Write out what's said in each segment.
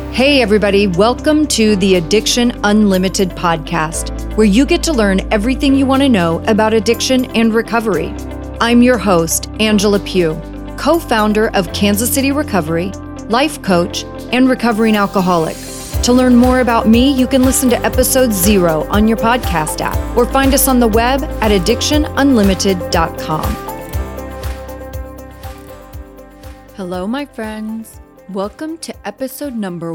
Hey everybody, welcome to the Addiction Unlimited podcast, where you get to learn everything you want to know about addiction and recovery. I'm your host, Angela Pugh, co-founder of Kansas City Recovery, life coach, and recovering alcoholic. To learn more about me, you can listen to episode 0 on your podcast app or find us on the web at addictionunlimited.com. Hello, my friends. Welcome to episode number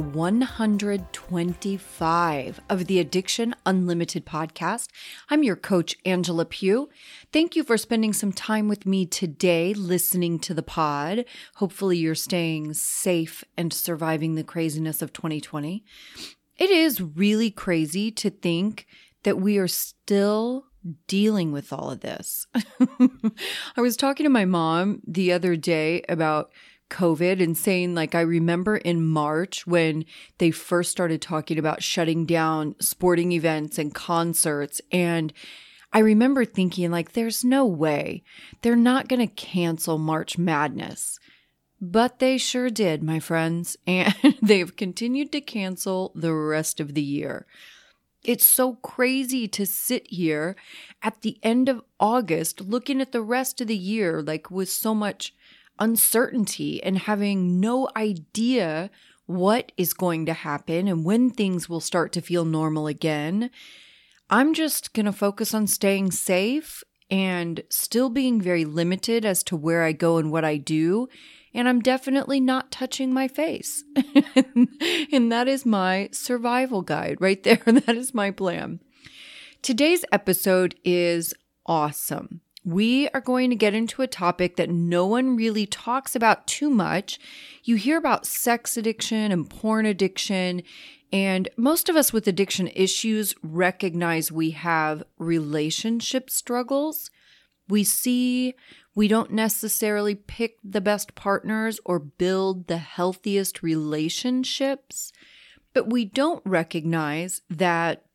125 of the Addiction Unlimited podcast. I'm your coach, Angela Pugh. Thank you for spending some time with me today listening to the pod. Hopefully you're staying safe and surviving the craziness of 2020. It is really crazy to think that we are still dealing with all of this. I was talking to my mom the other day about COVID and saying, I remember in March when they first started talking about shutting down sporting events and concerts. And I remember thinking, there's no way they're not going to cancel March Madness. But they sure did, my friends. And they've continued to cancel the rest of the year. It's so crazy to sit here at the end of August looking at the rest of the year, with so much uncertainty and having no idea what is going to happen and when things will start to feel normal again. I'm just going to focus on staying safe and still being very limited as to where I go and what I do. And I'm definitely not touching my face. And that is my survival guide right there. That is my plan. Today's episode is awesome. We are going to get into a topic that no one really talks about too much. You hear about sex addiction and porn addiction, and most of us with addiction issues recognize we have relationship struggles. We don't necessarily pick the best partners or build the healthiest relationships, but we don't recognize that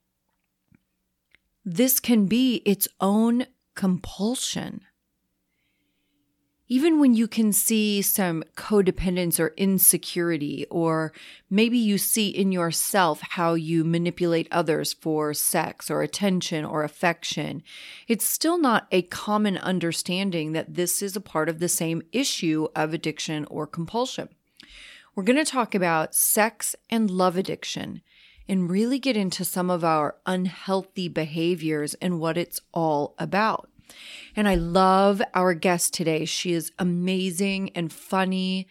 this can be its own compulsion. Even when you can see some codependence or insecurity, or maybe you see in yourself how you manipulate others for sex or attention or affection, it's still not a common understanding that this is a part of the same issue of addiction or compulsion. We're going to talk about sex and love addiction and really get into some of our unhealthy behaviors and what it's all about. And I love our guest today. She is amazing and funny.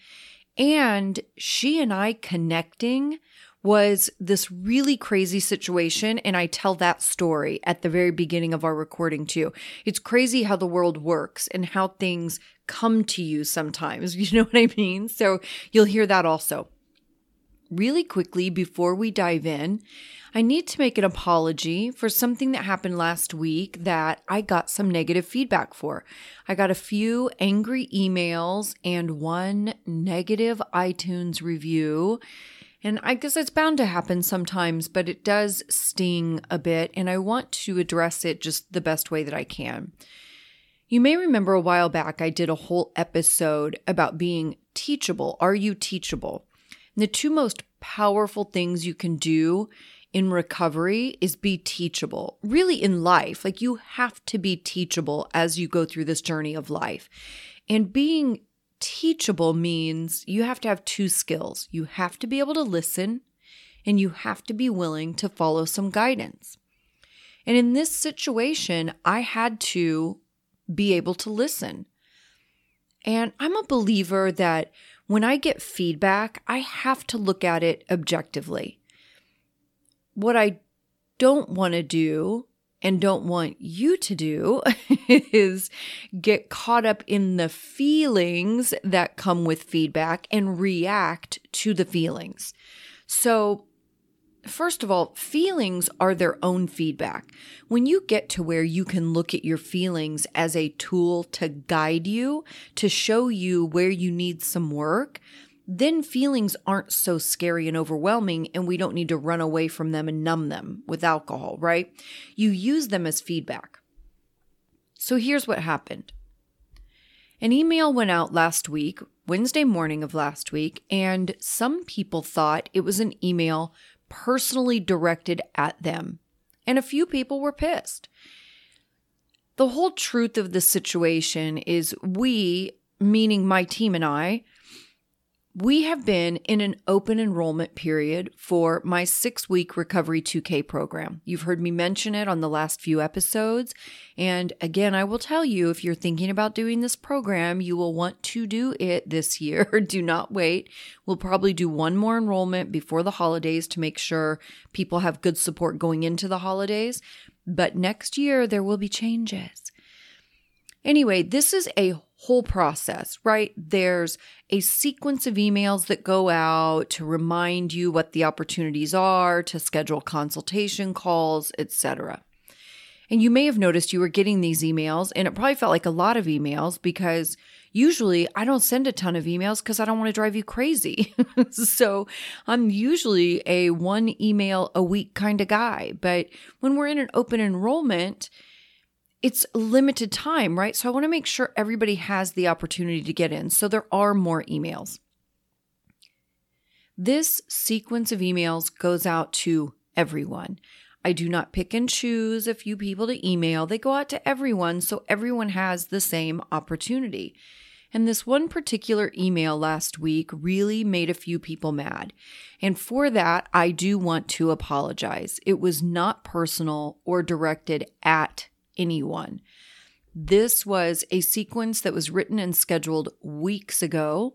And she and I connecting was this really crazy situation. And I tell that story at the very beginning of our recording too. It's crazy how the world works and how things come to you sometimes. You know what I mean? So you'll hear that also. Really quickly, before we dive in, I need to make an apology for something that happened last week that I got some negative feedback for. I got a few angry emails and one negative iTunes review. And I guess it's bound to happen sometimes, but it does sting a bit, and I want to address it just the best way that I can. You may remember a while back I did a whole episode about being teachable. Are you teachable? The two most powerful things you can do in recovery is be teachable. Really in life, you have to be teachable as you go through this journey of life. And being teachable means you have to have two skills. You have to be able to listen, and you have to be willing to follow some guidance. And in this situation, I had to be able to listen. And I'm a believer that when I get feedback, I have to look at it objectively. What I don't want to do and don't want you to do is get caught up in the feelings that come with feedback and react to the feelings. So first of all, feelings are their own feedback. When you get to where you can look at your feelings as a tool to guide you, to show you where you need some work, then feelings aren't so scary and overwhelming, and we don't need to run away from them and numb them with alcohol, right? You use them as feedback. So here's what happened. An email went out last week, Wednesday morning of last week, and some people thought it was an email personally directed at them. And a few people were pissed. The whole truth of the situation is we, meaning my team and I, we have been in an open enrollment period for my 6-week Recovery 2K program. You've heard me mention it on the last few episodes. And again, I will tell you, if you're thinking about doing this program, you will want to do it this year. Do not wait. We'll probably do one more enrollment before the holidays to make sure people have good support going into the holidays. But next year, there will be changes. Anyway, this is a whole process, right? There's a sequence of emails that go out to remind you what the opportunities are, to schedule consultation calls, etc. And you may have noticed you were getting these emails, and it probably felt like a lot of emails because usually I don't send a ton of emails because I don't want to drive you crazy. So I'm usually a 1 email a week kind of guy. But when we're in an open enrollment, it's limited time, right? So I want to make sure everybody has the opportunity to get in. So there are more emails. This sequence of emails goes out to everyone. I do not pick and choose a few people to email. They go out to everyone, so everyone has the same opportunity. And this one particular email last week really made a few people mad. And for that, I do want to apologize. It was not personal or directed at anyone. This was a sequence that was written and scheduled weeks ago.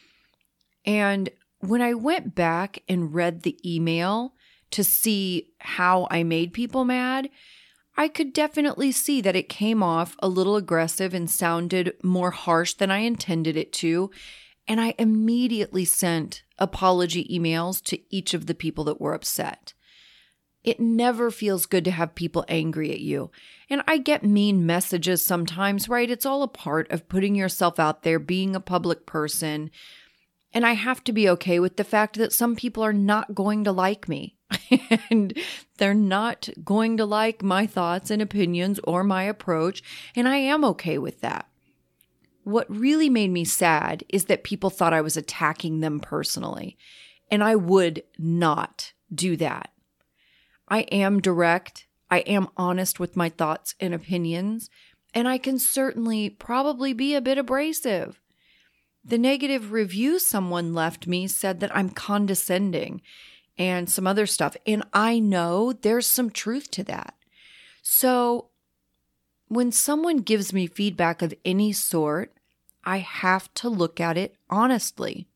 And when I went back and read the email to see how I made people mad, I could definitely see that it came off a little aggressive and sounded more harsh than I intended it to. And I immediately sent apology emails to each of the people that were upset. It never feels good to have people angry at you. And I get mean messages sometimes, right? It's all a part of putting yourself out there, being a public person. And I have to be okay with the fact that some people are not going to like me. And they're not going to like my thoughts and opinions or my approach. And I am okay with that. What really made me sad is that people thought I was attacking them personally. And I would not do that. I am direct, I am honest with my thoughts and opinions, and I can certainly probably be a bit abrasive. The negative review someone left me said that I'm condescending and some other stuff, and I know there's some truth to that. So when someone gives me feedback of any sort, I have to look at it honestly.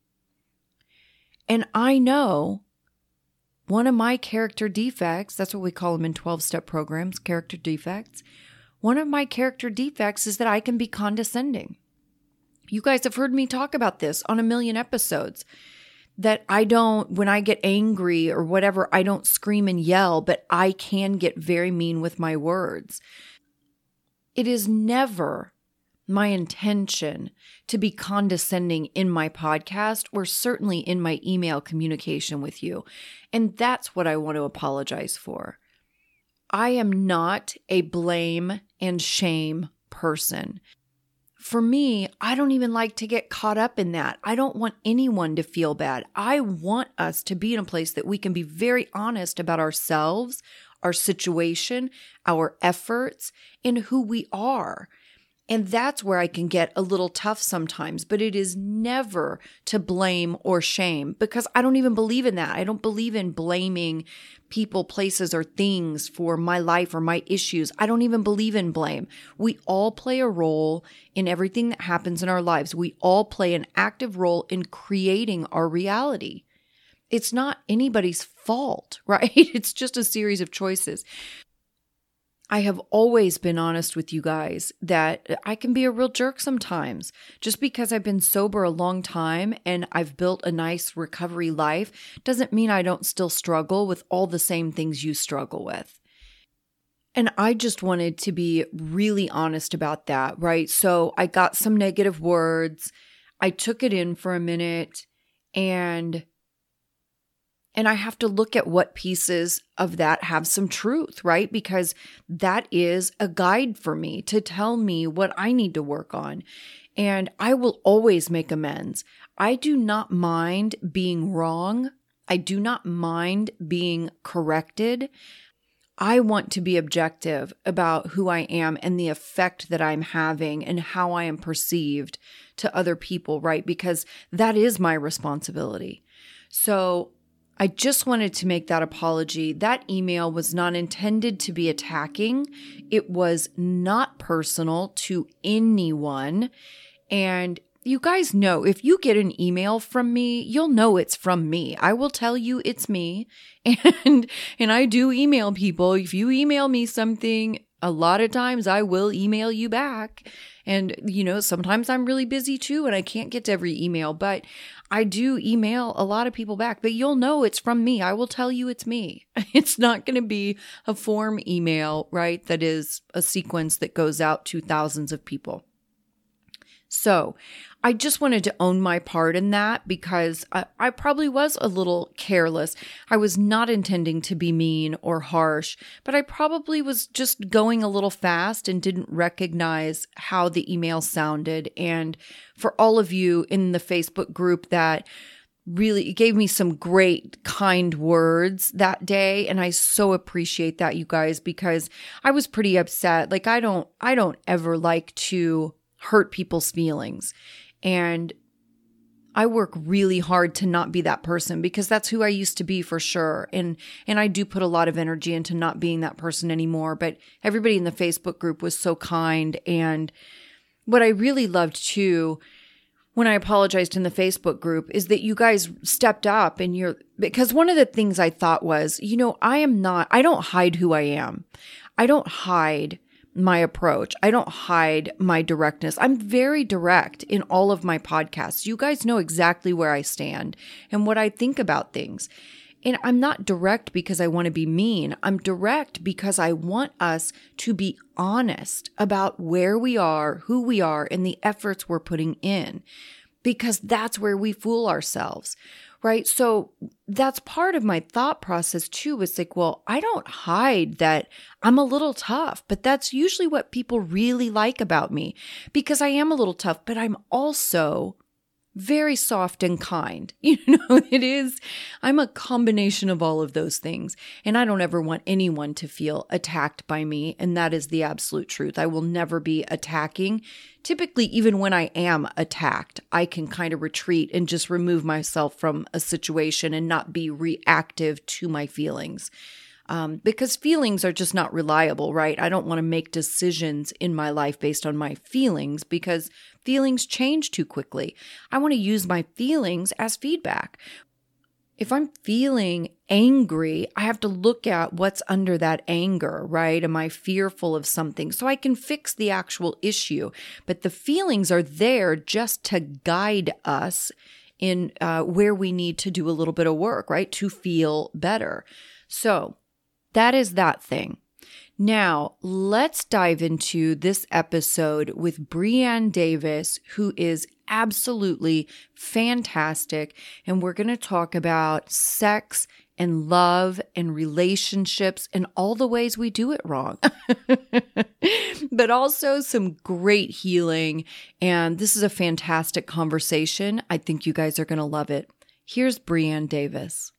And I know one of my character defects, that's what we call them in 12-step programs, character defects. One of my character defects is that I can be condescending. You guys have heard me talk about this on a million episodes, that when I get angry or whatever, I don't scream and yell, but I can get very mean with my words. It is never my intention to be condescending in my podcast or certainly in my email communication with you. And that's what I want to apologize for. I am not a blame and shame person. For me, I don't even like to get caught up in that. I don't want anyone to feel bad. I want us to be in a place that we can be very honest about ourselves, our situation, our efforts, and who we are. And that's where I can get a little tough sometimes, but it is never to blame or shame because I don't even believe in that. I don't believe in blaming people, places, or things for my life or my issues. I don't even believe in blame. We all play a role in everything that happens in our lives. We all play an active role in creating our reality. It's not anybody's fault, right? It's just a series of choices. I have always been honest with you guys that I can be a real jerk sometimes. Just because I've been sober a long time and I've built a nice recovery life doesn't mean I don't still struggle with all the same things you struggle with. And I just wanted to be really honest about that, right? So I got some negative words. I took it in for a minute and I have to look at what pieces of that have some truth, right? Because that is a guide for me to tell me what I need to work on. and I will always make amends. I do not mind being wrong. I do not mind being corrected. I want to be objective about who I am and the effect that I'm having and how I am perceived to other people, right? Because that is my responsibility. So I just wanted to make that apology. That email was not intended to be attacking. It was not personal to anyone. And you guys know, if you get an email from me, you'll know it's from me. I will tell you it's me. And I do email people. If you email me something, a lot of times I will email you back. And, sometimes I'm really busy too, and I can't get to every email, but I do email a lot of people back. But you'll know it's from me. I will tell you it's me. It's not going to be a form email, right? That is a sequence that goes out to thousands of people. So I just wanted to own my part in that because I probably was a little careless. I was not intending to be mean or harsh, but I probably was just going a little fast and didn't recognize how the email sounded. And for all of you in the Facebook group that really gave me some great, kind words that day. And I so appreciate that, you guys, because I was pretty upset. Like, I don't ever like to hurt people's feelings. And I work really hard to not be that person because that's who I used to be for sure. And I do put a lot of energy into not being that person anymore. But everybody in the Facebook group was so kind. And what I really loved too, when I apologized in the Facebook group, is that you guys stepped up and because one of the things I thought was, I don't hide who I am. I don't hide my approach. I don't hide my directness. I'm very direct in all of my podcasts. You guys know exactly where I stand and what I think about things. And I'm not direct because I want to be mean. I'm direct because I want us to be honest about where we are, who we are, and the efforts we're putting in, because that's where we fool ourselves. Right. So that's part of my thought process too. It's like, well, I don't hide that I'm a little tough, but that's usually what people really like about me, because I am a little tough, but I'm also very soft and kind. I'm a combination of all of those things. And I don't ever want anyone to feel attacked by me. And that is the absolute truth. I will never be attacking. Typically, even when I am attacked, I can kind of retreat and just remove myself from a situation and not be reactive to my feelings. Because feelings are just not reliable, right? I don't want to make decisions in my life based on my feelings because feelings change too quickly. I want to use my feelings as feedback. If I'm feeling angry, I have to look at what's under that anger, right? Am I fearful of something? So I can fix the actual issue. But the feelings are there just to guide us in where we need to do a little bit of work, right? To feel better. So that is that thing. Now, let's dive into this episode with Breanne Davis, who is absolutely fantastic. And we're going to talk about sex and love and relationships and all the ways we do it wrong, but also some great healing. And this is a fantastic conversation. I think you guys are going to love it. Here's Breanne Davis.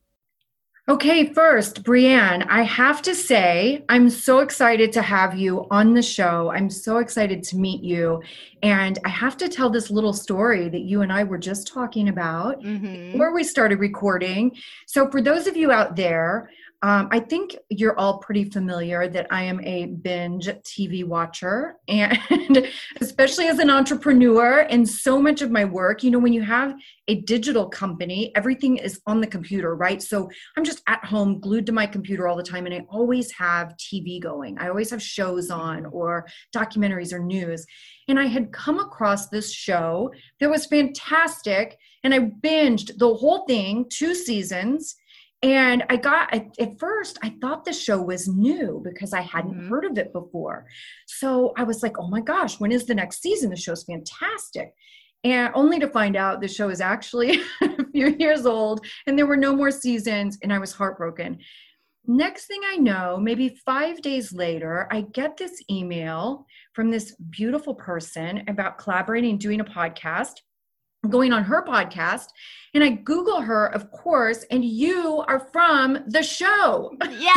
Okay, first, Breanne, I have to say, I'm so excited to have you on the show. I'm so excited to meet you. And I have to tell this little story that you and I were just talking about before we started recording. So for those of you out there, I think you're all pretty familiar that I am a binge TV watcher, and especially as an entrepreneur, and so much of my work, when you have a digital company, everything is on the computer, right? So I'm just at home glued to my computer all the time, and I always have TV going. I always have shows on or documentaries or news. And I had come across this show that was fantastic, and I binged the whole thing, 2 seasons. And at first, I thought the show was new because I hadn't heard of it before. So I was like, oh my gosh, when is the next season? The show's fantastic. And only to find out the show is actually a few years old and there were no more seasons, and I was heartbroken. Next thing I know, maybe 5 days later, I get this email from this beautiful person about collaborating and doing a podcast, going on her podcast, and I Google her, of course, and you are from the show.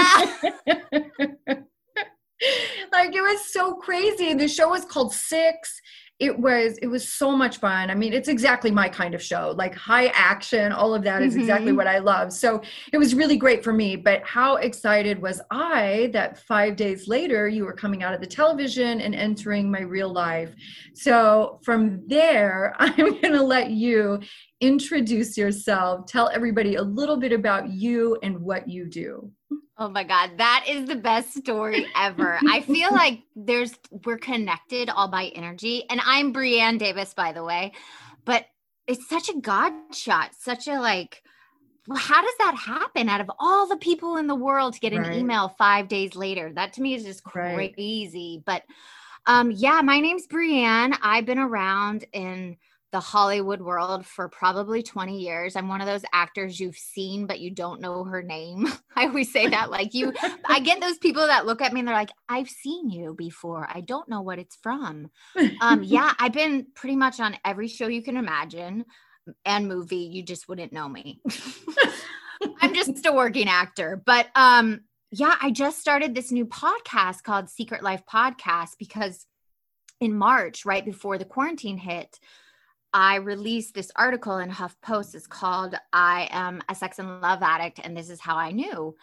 Yeah. Like, it was so crazy. The show was called Six. It was so much fun. I mean, it's exactly my kind of show, like high action, all of that is exactly what I love. So it was really great for me. But how excited was I that 5 days later, you were coming out of the television and entering my real life. So from there, I'm going to let you introduce yourself, tell everybody a little bit about you and what you do. Oh my God, that is the best story ever. I feel like we're connected all by energy. And I'm Brianne Davis, by the way, but it's such a God shot, such a well, how does that happen out of all the people in the world to get an email 5 days later? That to me is just crazy. But yeah, my name's Brianne. I've been around in the Hollywood world for probably 20 years. I'm one of those actors you've seen, but you don't know her name. I always say that, I get those people that look at me and they're like, I've seen you before. I don't know what it's from. Yeah, I've been pretty much on every show you can imagine and movie. You just wouldn't know me. I'm just a working actor. But yeah, I just started this new podcast called Secret Life Podcast because in March, right before the quarantine hit, I released this article in HuffPost. It's called I Am a Sex and Love Addict, and This Is How I Knew.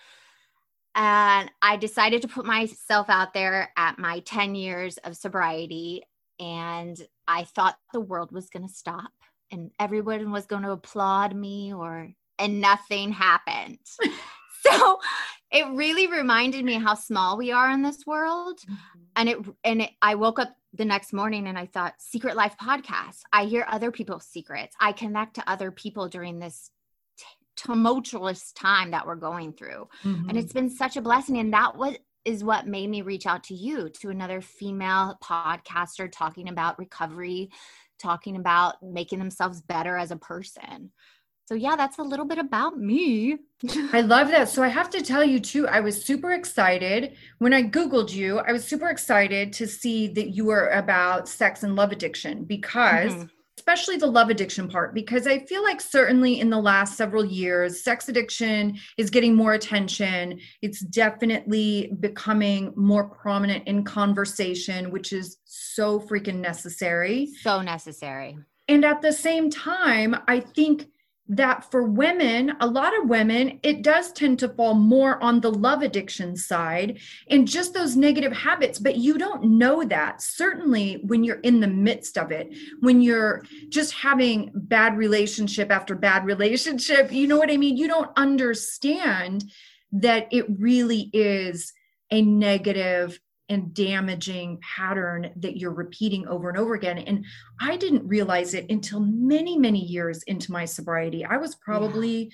And I decided to put myself out there at my 10 years of sobriety, and I thought the world was going to stop and everyone was going to applaud me and nothing happened. So it really reminded me how small we are in this world. And I woke up the next morning and I thought, Secret Life Podcast. I hear other people's secrets. I connect to other people during this tumultuous time that we're going through. And it's been such a blessing. And that is what made me reach out to you, to another female podcaster talking about recovery, talking about making themselves better as a person. So yeah, that's a little bit about me. I love that. So I have to tell you too, I was super excited when I Googled you. I was super excited to see that you were about sex and love addiction because especially the love addiction part, because I feel like certainly in the last several years, sex addiction is getting more attention. It's definitely becoming more prominent in conversation, which is so freaking necessary. So necessary. And at the same time, I think that for women, a lot of women, it does tend to fall more on the love addiction side and just those negative habits, but you don't know that. Certainly when you're in the midst of it, when you're just having bad relationship after bad relationship, you know what I mean? You don't understand that it really is a negative and damaging pattern that you're repeating over and over again. And I didn't realize it until many, many years into my sobriety. I was probably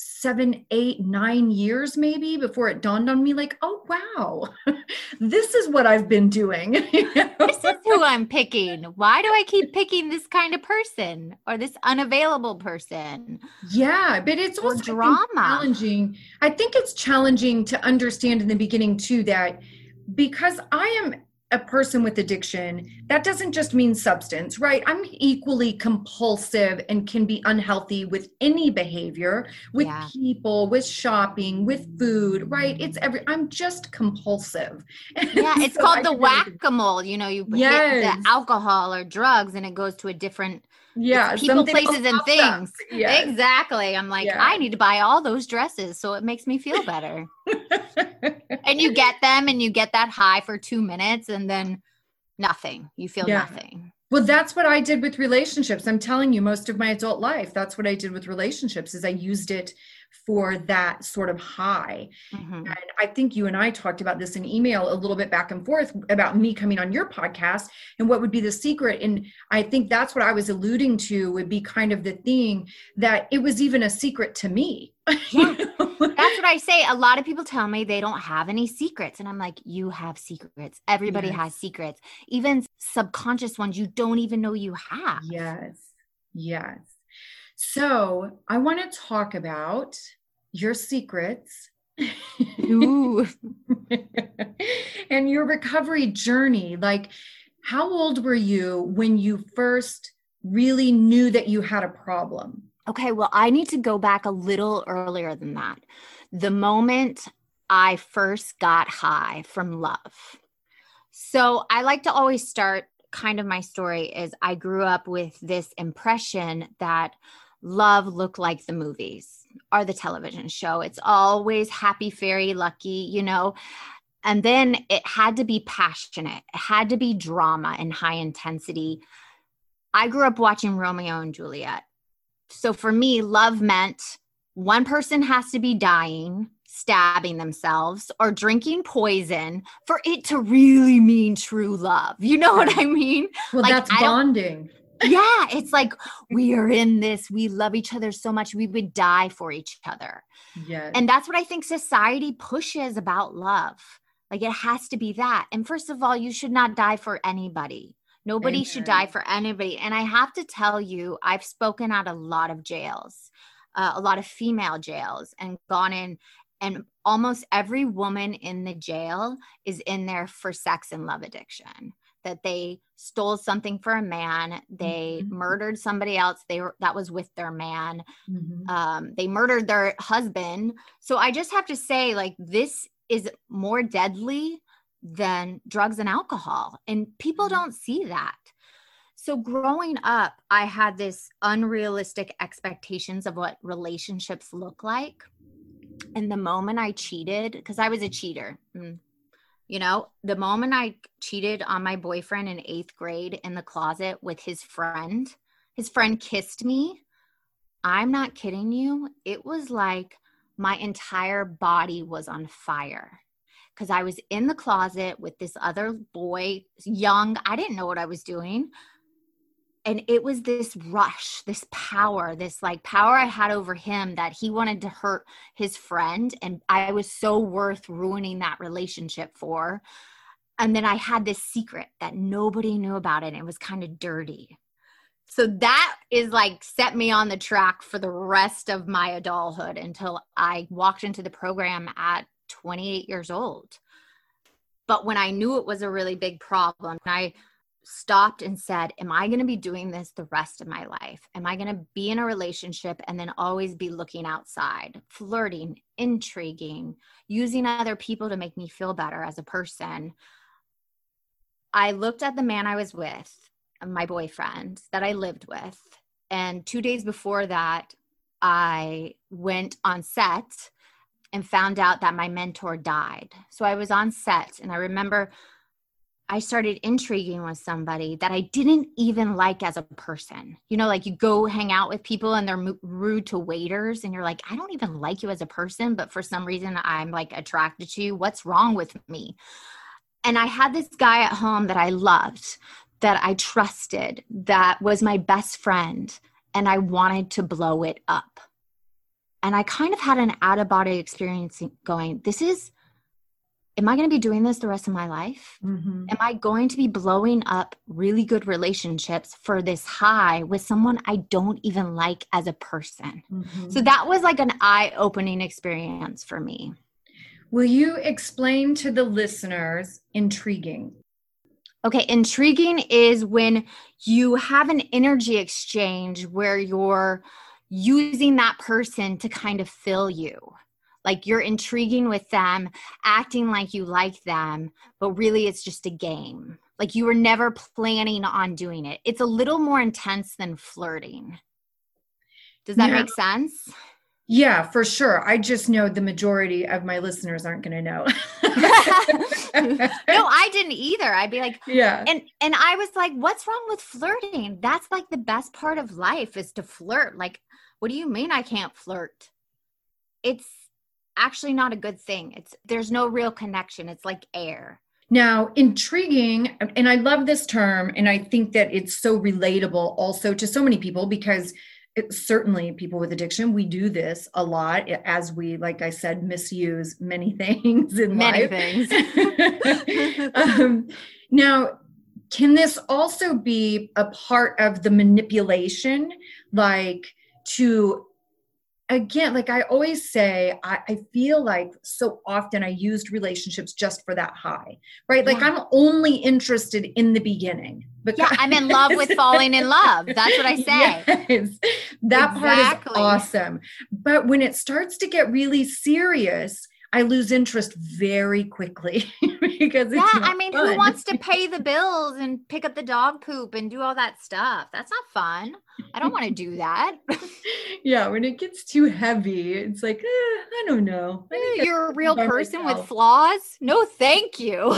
7, 8, 9 years maybe before it dawned on me like, oh, wow, this is what I've been doing. This is who I'm picking. Why do I keep picking this kind of person or this unavailable person? Yeah, but it's also drama. Challenging. I think it's challenging to understand in the beginning too, that because I am a person with addiction, that doesn't just mean substance, right? I'm equally compulsive and can be unhealthy with any behavior, with people, with shopping, with food, right? I'm just compulsive. Yeah, it's so called the whack-a-mole. You know, you hit the alcohol or drugs and it goes to a different people, places, and things. Yes. Exactly. I'm like, I need to buy all those dresses so it makes me feel better. And you get them and you get that high for 2 minutes and then nothing. You feel nothing. Well, that's what I did with relationships. I'm telling you, most of my adult life, that's what I did with relationships is I used it for that sort of high. And I think you and I talked about this in email a little bit back and forth about me coming on your podcast and what would be the secret. And I think that's what I was alluding to would be kind of the thing that it was even a secret to me. Yeah. That's what I say. A lot of people tell me they don't have any secrets. And I'm like, you have secrets. Everybody has secrets, even subconscious ones you don't even know you have. Yes. Yes. So I want to talk about your secrets Ooh. and your recovery journey. Like, How old were you when you first really knew that you had a problem? Okay, well, I need to go back a little earlier than that. The moment I first got high from love. So I like to always start kind of my story is I grew up with this impression that love looked like the movies or the television show. It's always happy, fairy, lucky, you know. And then it had to be passionate. It had to be drama and high intensity. I grew up watching Romeo and Juliet. So for me, love meant one person has to be dying, stabbing themselves, or drinking poison for it to really mean true love. You know what I mean? Well, like, that's bonding. Yeah, it's like we are in this. We love each other so much. We would die for each other. Yes. And that's what I think society pushes about love. Like it has to be that. And first of all, you should not die for anybody. Nobody should die for anybody. And I have to tell you, I've spoken at a lot of jails, a lot of female jails, and gone in, and almost every woman in the jail is in there for sex and love addiction. That they stole something for a man, they murdered somebody else that was with their man, they murdered their husband. So I just have to say, like, this is more deadly than drugs and alcohol. And people don't see that. So growing up, I had this unrealistic expectations of what relationships look like. And the moment I cheated, because I was a cheater, you know, the moment I cheated on my boyfriend in 8th grade in the closet with his friend kissed me. I'm not kidding you. It was like my entire body was on fire. Because I was in the closet with this other boy, young. I didn't know what I was doing. And it was this rush, this power I had over him that he wanted to hurt his friend. And I was so worth ruining that relationship for. And then I had this secret that nobody knew about it. And it was kind of dirty. So that is like set me on the track for the rest of my adulthood until I walked into the program at 28 years old. But when I knew it was a really big problem, I stopped and said, am I going to be doing this the rest of my life? Am I going to be in a relationship and then always be looking outside, flirting, intriguing, using other people to make me feel better as a person? I looked at the man I was with, my boyfriend that I lived with. And 2 days before that, I went on set and found out that my mentor died. So I was on set and I remember I started intriguing with somebody that I didn't even like as a person. You know, like you go hang out with people and they're rude to waiters and you're like, I don't even like you as a person, but for some reason I'm like attracted to you. What's wrong with me? And I had this guy at home that I loved, that I trusted, that was my best friend, and I wanted to blow it up. And I kind of had an out-of-body experience going, am I going to be doing this the rest of my life? Am I going to be blowing up really good relationships for this high with someone I don't even like as a person? So that was like an eye-opening experience for me. Will you explain to the listeners intriguing? Okay, intriguing is when you have an energy exchange where you're using that person to kind of fill you. Like you're intriguing with them, acting like you like them, but really it's just a game. Like you were never planning on doing it. It's a little more intense than flirting. Does that make sense? Yeah, for sure. I just know the majority of my listeners aren't going to know. No, I didn't either. I'd be like, yeah. And I was like, what's wrong with flirting? That's like the best part of life is to flirt. Like, what do you mean I can't flirt? It's actually not a good thing. There's no real connection. It's like air. Now, intriguing, and I love this term, and I think that it's so relatable also to so many people because certainly people with addiction, we do this a lot as we, like I said, misuse many things in life. Many things. Now, can this also be a part of the manipulation, like to again, like I always say, I feel like so often I used relationships just for that high, right? Like I'm only interested in the beginning. Yeah, I'm in love with falling in love. That's what I say. Yes, that part is awesome. But when it starts to get really serious, I lose interest very quickly because it's I mean, fun. Who wants to pay the bills and pick up the dog poop and do all that stuff? That's not fun. I don't want to do that. Yeah, when it gets too heavy, it's like, I don't know. You're a real person with flaws? No, thank you.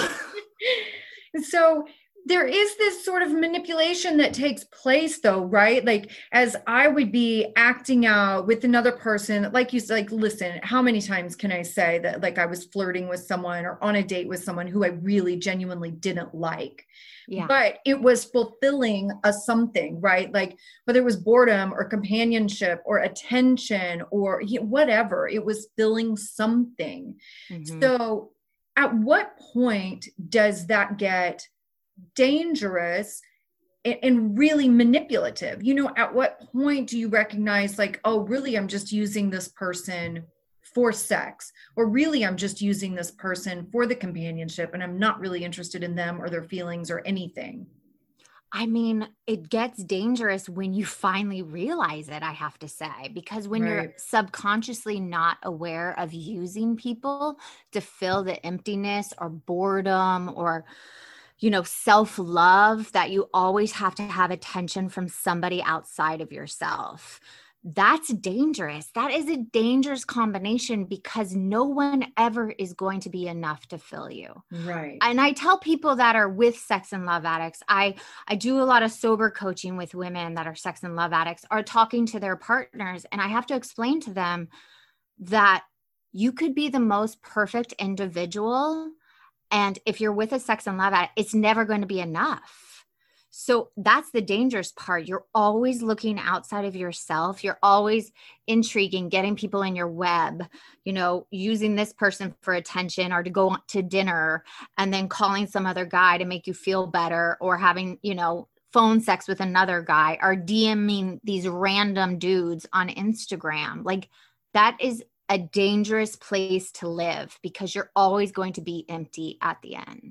So there is this sort of manipulation that takes place though, right? Like as I would be acting out with another person, like you said, like, listen, how many times can I say that like I was flirting with someone or on a date with someone who I really genuinely didn't like? Yeah. But it was fulfilling a something, right? Like whether it was boredom or companionship or attention or whatever, it was filling something. Mm-hmm. So at what point does that get dangerous and really manipulative? At what point do you recognize like, oh, really, I'm just using this person for sex, or really I'm just using this person for the companionship and I'm not really interested in them or their feelings or anything? I mean, it gets dangerous when you finally realize it, I have to say, because when you're subconsciously not aware of using people to fill the emptiness or boredom or self-love, that you always have to have attention from somebody outside of yourself. That's dangerous. That is a dangerous combination because no one ever is going to be enough to fill you. Right. And I tell people that are with sex and love addicts, I do a lot of sober coaching with women that are sex and love addicts, are talking to their partners. And I have to explain to them that you could be the most perfect individual, and if you're with a sex and love addict, it's never going to be enough. So that's the dangerous part. You're always looking outside of yourself. You're always intriguing, getting people in your web, using this person for attention or to go to dinner and then calling some other guy to make you feel better, or having, phone sex with another guy, or DMing these random dudes on Instagram. Like that is a dangerous place to live because you're always going to be empty at the end.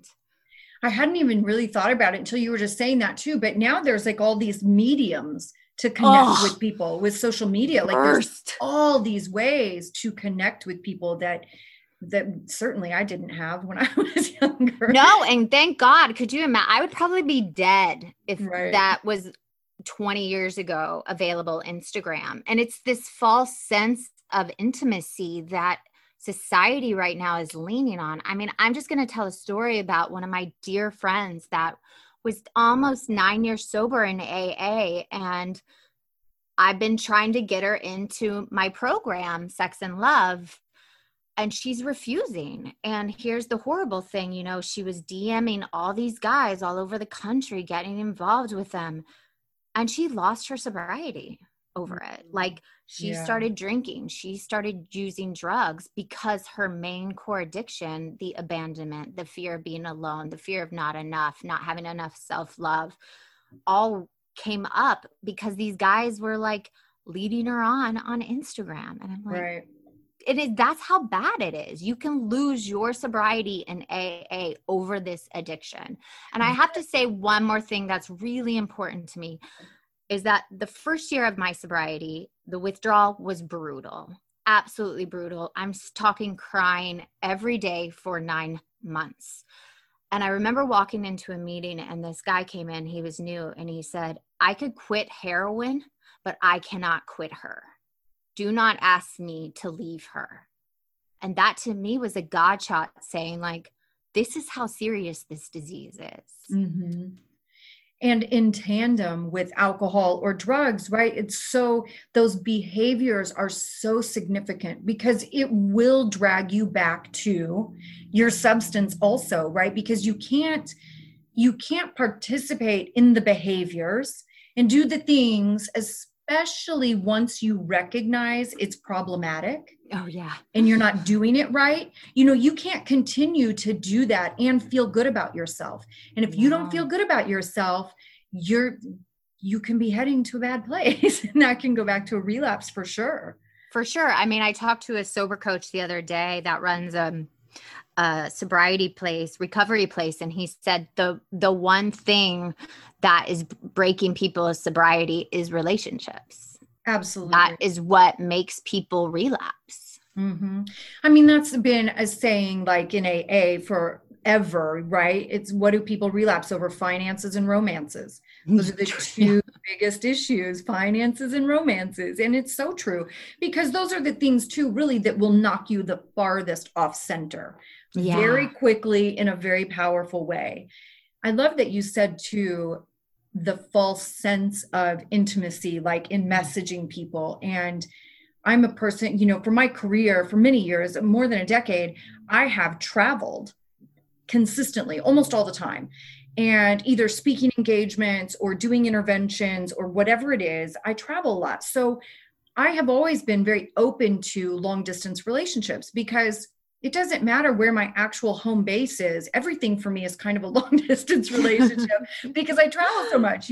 I hadn't even really thought about it until you were just saying that too. But now there's like all these mediums to connect with people with social media. Like there's all these ways to connect with people that certainly I didn't have when I was younger. No, and thank God. Could you imagine? I would probably be dead if that was 20 years ago available Instagram. And it's this false sense of intimacy that society right now is leaning on. I mean, I'm just going to tell a story about one of my dear friends that was almost 9 years sober in AA. And I've been trying to get her into my program, Sex and Love, and she's refusing. And here's the horrible thing, she was DMing all these guys all over the country, getting involved with them. And she lost her sobriety over it. Like she started drinking, she started using drugs because her main core addiction, the abandonment, the fear of being alone, the fear of not enough, not having enough self-love, all came up because these guys were like leading her on Instagram. And I'm like, that's how bad it is. You can lose your sobriety in AA over this addiction. And I have to say one more thing that's really important to me is that the first year of my sobriety, the withdrawal was brutal, absolutely brutal. I'm talking crying every day for 9 months. And I remember walking into a meeting and this guy came in, he was new, and he said, I could quit heroin, but I cannot quit her. Do not ask me to leave her. And that to me was a God shot saying like, this is how serious this disease is. Mm-hmm. And in tandem with alcohol or drugs, right? It's so, those behaviors are so significant because it will drag you back to your substance also, right? Because you can't participate in the behaviors and do the things, especially once you recognize it's problematic. Oh yeah. And you're not doing it right. You can't continue to do that and feel good about yourself. And if you don't feel good about yourself, you can be heading to a bad place and that can go back to a relapse for sure. For sure. I mean, I talked to a sober coach the other day that runs a sobriety place, recovery place. And he said the one thing that is breaking people's sobriety is relationships. Absolutely. That is what makes people relapse. Mm-hmm. I mean, that's been a saying like in AA forever, right? It's what do people relapse over? Finances and romances. Those are the two biggest issues, finances and romances. And it's so true because those are the things too, really, that will knock you the farthest off center very quickly in a very powerful way. I love that you said too, the false sense of intimacy, like in messaging people. And I'm a person, for my career for many years, more than a decade, I have traveled consistently, almost all the time. And either speaking engagements or doing interventions or whatever it is, I travel a lot. So I have always been very open to long distance relationships because it doesn't matter where my actual home base is. Everything for me is kind of a long distance relationship because I travel so much,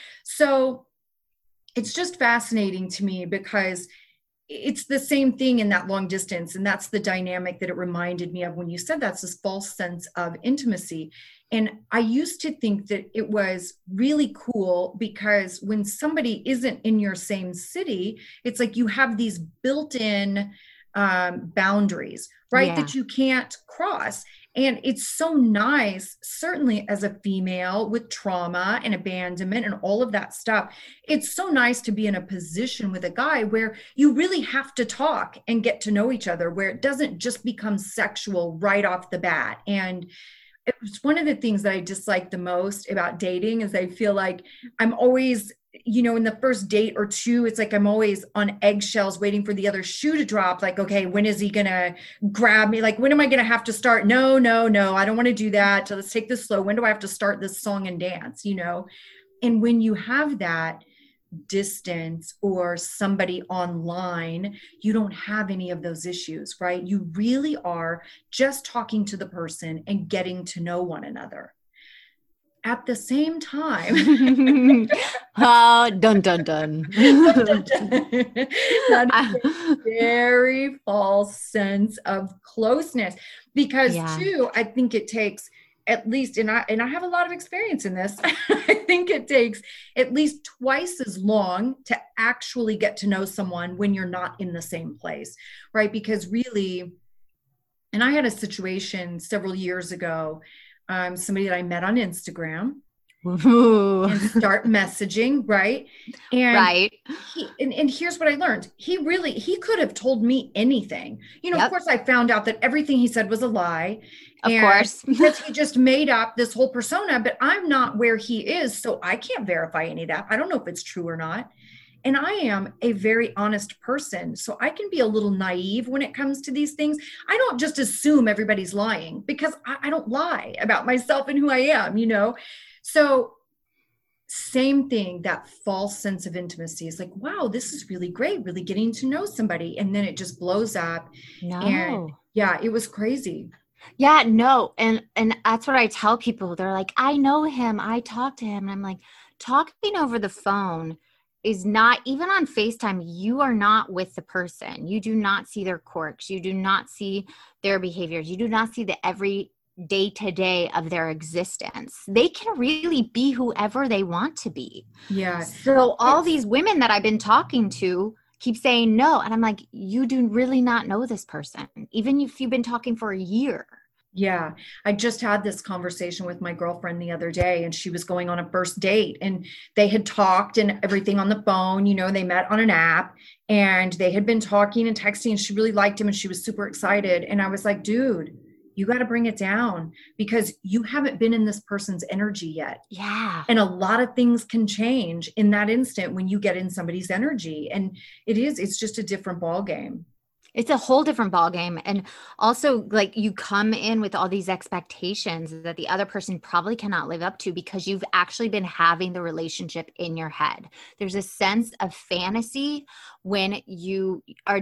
So it's just fascinating to me because it's the same thing in that long distance. And that's the dynamic that it reminded me of when you said that's this false sense of intimacy. And I used to think that it was really cool because when somebody isn't in your same city, it's like you have these built-in boundaries, right? Yeah. That you can't cross. And it's so nice, certainly as a female with trauma and abandonment and all of that stuff. It's so nice to be in a position with a guy where you really have to talk and get to know each other, where it doesn't just become sexual right off the bat. And it was one of the things that I dislike the most about dating is I feel like I'm always, in the first date or two, it's like I'm always on eggshells waiting for the other shoe to drop. Like, okay, when is he going to grab me? Like, when am I going to have to start? No, I don't want to do that. So let's take this slow. When do I have to start this song and dance, And when you have that distance or somebody online, you don't have any of those issues, right? You really are just talking to the person and getting to know one another. At the same time, dun dun dun. That is a very false sense of closeness because too, I think it takes at least, and I have a lot of experience in this. I think it takes at least twice as long to actually get to know someone when you're not in the same place, right? Because really, and I had a situation several years ago. Somebody that I met on Instagram and start messaging, right? And and here's what I learned. He could have told me anything. Of course, I found out that everything he said was a lie. Of course. Because he just made up this whole persona, but I'm not where he is, so I can't verify any of that. I don't know if it's true or not. And I am a very honest person, so I can be a little naive when it comes to these things. I don't just assume everybody's lying because I don't lie about myself and who I am, So same thing, that false sense of intimacy is like, wow, this is really great, really getting to know somebody. And then it just blows up. No. And it was crazy. Yeah, no. And that's what I tell people. They're like, I know him. I talk to him. And I'm like, talking over the phone is not, even on FaceTime, you are not with the person. You do not see their quirks. You do not see their behaviors. You do not see the every day-to-day of their existence. They can really be whoever they want to be. Yeah. So all these women that I've been talking to keep saying no. And I'm like, you do really not know this person, even if you've been talking for a year. Yeah. I just had this conversation with my girlfriend the other day, and she was going on a first date, and they had talked and everything on the phone, they met on an app, and they had been talking and texting, and she really liked him and she was super excited. And I was like, dude, you got to bring it down because you haven't been in this person's energy yet. Yeah. And a lot of things can change in that instant when you get in somebody's energy, and it's just a different ball game. It's a whole different ballgame. And also, like, you come in with all these expectations that the other person probably cannot live up to because you've actually been having the relationship in your head. There's a sense of fantasy when you are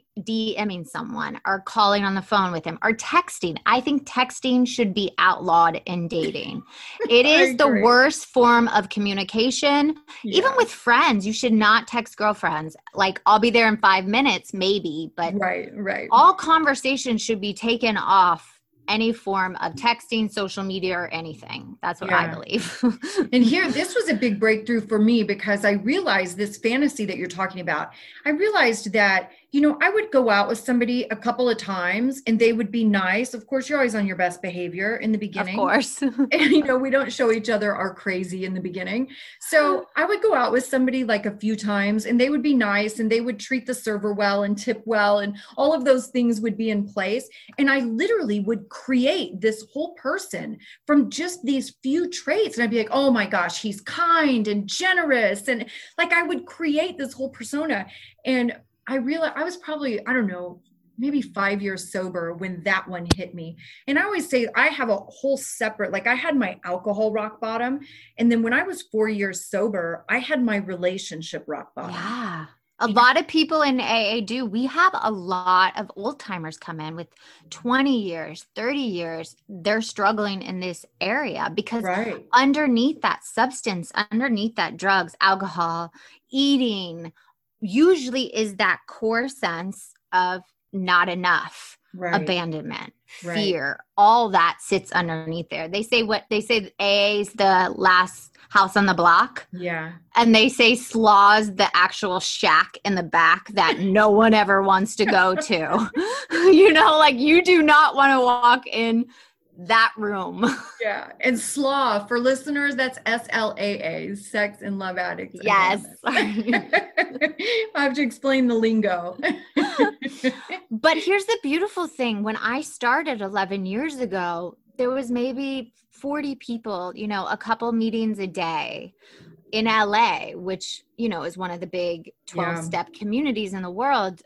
DMing someone or calling on the phone with them or texting. I think texting should be outlawed in dating. It is the worst form of communication. Yeah. Even with friends, you should not text girlfriends. Like, I'll be there in 5 minutes, maybe, but Right. all conversations should be taken off any form of texting, social media, or anything. That's what I believe. And here, this was a big breakthrough for me because I realized this fantasy that you're talking about. I realized that, you know, I would go out with somebody a couple of times and they would be nice. Of course, you're always on your best behavior in the beginning. Of course. And, you know, we don't show each other our crazy in the beginning. So I would go out with somebody like a few times and they would be nice and they would treat the server well and tip well. And all of those things would be in place. And I literally would create this whole person from just these few traits. And I'd be like, oh my gosh, he's kind and generous. And like, I would create this whole persona. And I realized I was probably, I don't know, maybe 5 years sober when that one hit me. And I always say I have a whole separate, like I had my alcohol rock bottom. And then when I was 4 years sober, I had my relationship rock bottom. Yeah. A lot of people in AA do. We have a lot of old timers come in with 20 years, 30 years. They're struggling in this area because underneath that substance, underneath that drugs, alcohol, eating, usually is that core sense of not enough, abandonment, fear, all that sits underneath there. They say AA is the last house on the block. Yeah. And they say slaw's the actual shack in the back that no one ever wants to go to. You know, like you do not want to walk in that room. Yeah. And SLAA, for listeners, that's SLAA, Sex and Love Addicts. Yes. I have to explain the lingo. But here's the beautiful thing. When I started 11 years ago, there was maybe 40 people, you know, a couple meetings a day in LA, which, you know, is one of the big 12-step communities in the world.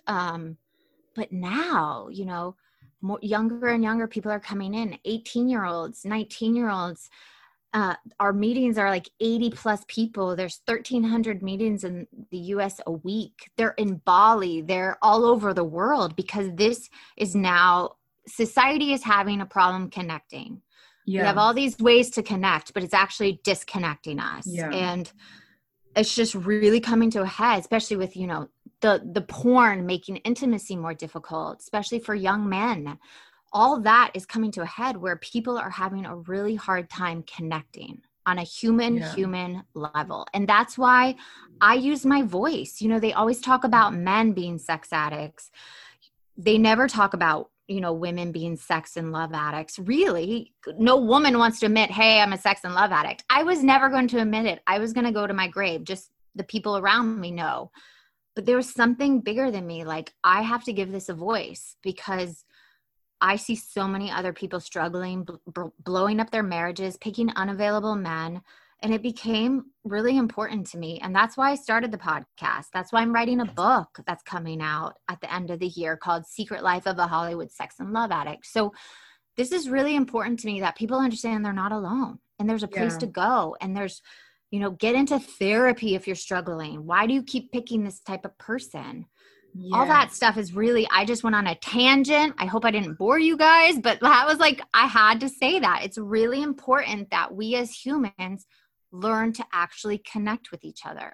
But now, you know, more younger and younger people are coming in, 18-year-olds, 19-year-olds. Our meetings are like 80 plus people. There's 1,300 meetings in the US a week. They're in Bali. They're all over the world because this is now, society is having a problem connecting. Yeah. We have all these ways to connect, but it's actually disconnecting us. Yeah. And it's just really coming to a head, especially with, you know, the porn making intimacy more difficult, especially for young men. All that is coming to a head where people are having a really hard time connecting on a human level. And that's why I use my voice. You know, they always talk about men being sex addicts. They never talk about, you know, women being sex and love addicts. Really, no woman wants to admit, hey, I'm a sex and love addict. I was never going to admit it. I was going to go to my grave. Just the people around me know. But there was something bigger than me. Like, I have to give this a voice because I see so many other people struggling, blowing up their marriages, picking unavailable men. And it became really important to me. And that's why I started the podcast. That's why I'm writing a book that's coming out at the end of the year called Secret Life of a Hollywood Sex and Love Addict. So this is really important to me that people understand they're not alone and there's a place to go. And there's, you know, get into therapy if you're struggling. Why do you keep picking this type of person? Yes. All that stuff is really, I just went on a tangent. I hope I didn't bore you guys, but that was like, I had to say that. It's really important that we as humans learn to actually connect with each other.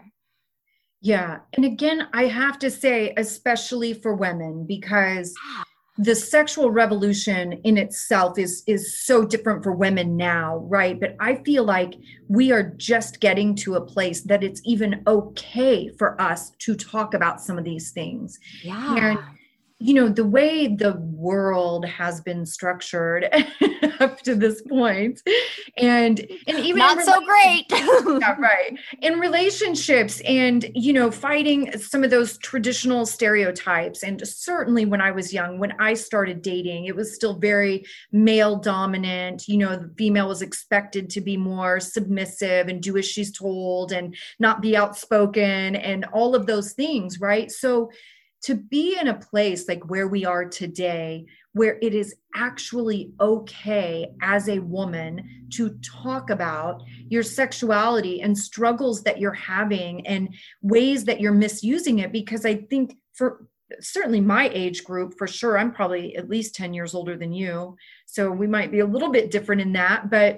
Yeah. And again, I have to say, especially for women, because the sexual revolution in itself is so different for women now, right? But I feel like we are just getting to a place that it's even okay for us to talk about some of these things. Yeah. And you know, the way the world has been structured up to this point, and even not so great. Yeah, right. In relationships and, you know, fighting some of those traditional stereotypes. And certainly when I was young, when I started dating, it was still very male dominant. You know, the female was expected to be more submissive and do as she's told and not be outspoken and all of those things, right? So to be in a place like where we are today, where it is actually okay as a woman to talk about your sexuality and struggles that you're having and ways that you're misusing it. Because I think for certainly my age group, for sure, I'm probably at least 10 years older than you. So we might be a little bit different in that, but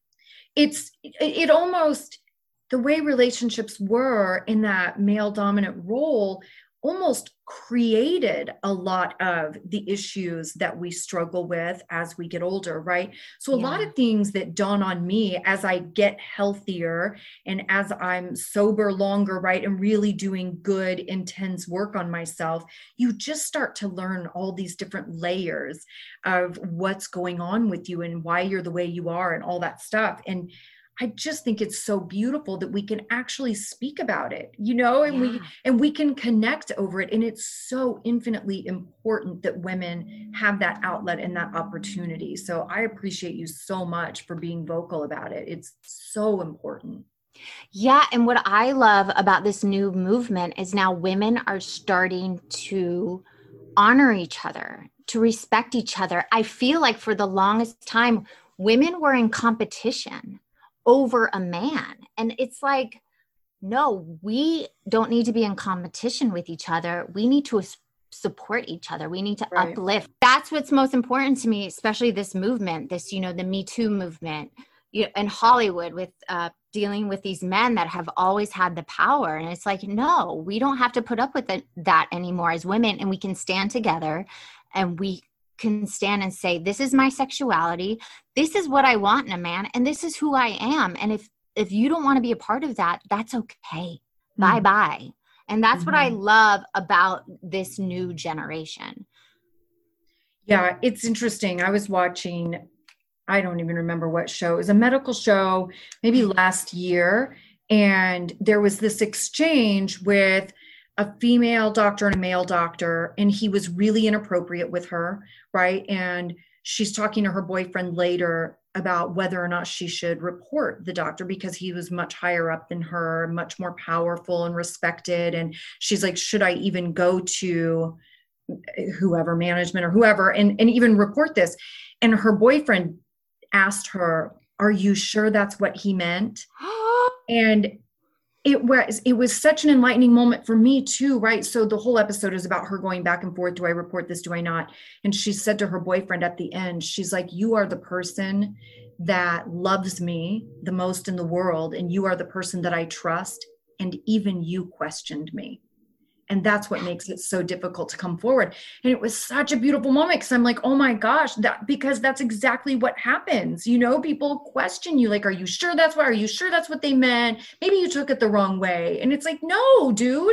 it almost, the way relationships were in that male dominant role almost created a lot of the issues that we struggle with as we get older, right? So a lot of things that dawn on me as I get healthier and as I'm sober longer, right? And really doing good, intense work on myself, you just start to learn all these different layers of what's going on with you and why you're the way you are and all that stuff. And I just think it's so beautiful that we can actually speak about it, you know, and we can connect over it. And it's so infinitely important that women have that outlet and that opportunity. So I appreciate you so much for being vocal about it. It's so important. Yeah. And what I love about this new movement is now women are starting to honor each other, to respect each other. I feel like for the longest time, women were in competition over a man. And it's like, no, we don't need to be in competition with each other. We need to support each other. We need to uplift. That's what's most important to me, especially this movement, this, you know, the Me Too movement, in Hollywood with dealing with these men that have always had the power. And it's like, no, we don't have to put up with that anymore as women. And we can stand together and we can stand and say, this is my sexuality. This is what I want in a man. And this is who I am. And if you don't want to be a part of that, that's okay. Bye-bye. And that's what I love about this new generation. Yeah, it's interesting. I was watching, I don't even remember what show. It was a medical show, maybe last year. And there was this exchange with a female doctor and a male doctor, and he was really inappropriate with her, right? And she's talking to her boyfriend later about whether or not she should report the doctor because he was much higher up than her, much more powerful and respected. And she's like, should I even go to whoever, management or whoever, and even report this? And her boyfriend asked her, are you sure that's what he meant? And it was such an enlightening moment for me too, right? So the whole episode is about her going back and forth. Do I report this? Do I not? And she said to her boyfriend at the end, she's like, you are the person that loves me the most in the world. And you are the person that I trust. And even you questioned me. And that's what makes it so difficult to come forward. And it was such a beautiful moment because I'm like, oh my gosh, because that's exactly what happens. You know, people question you like, are you sure that's what, are you sure that's what they meant? Maybe you took it the wrong way. And it's like, no, dude.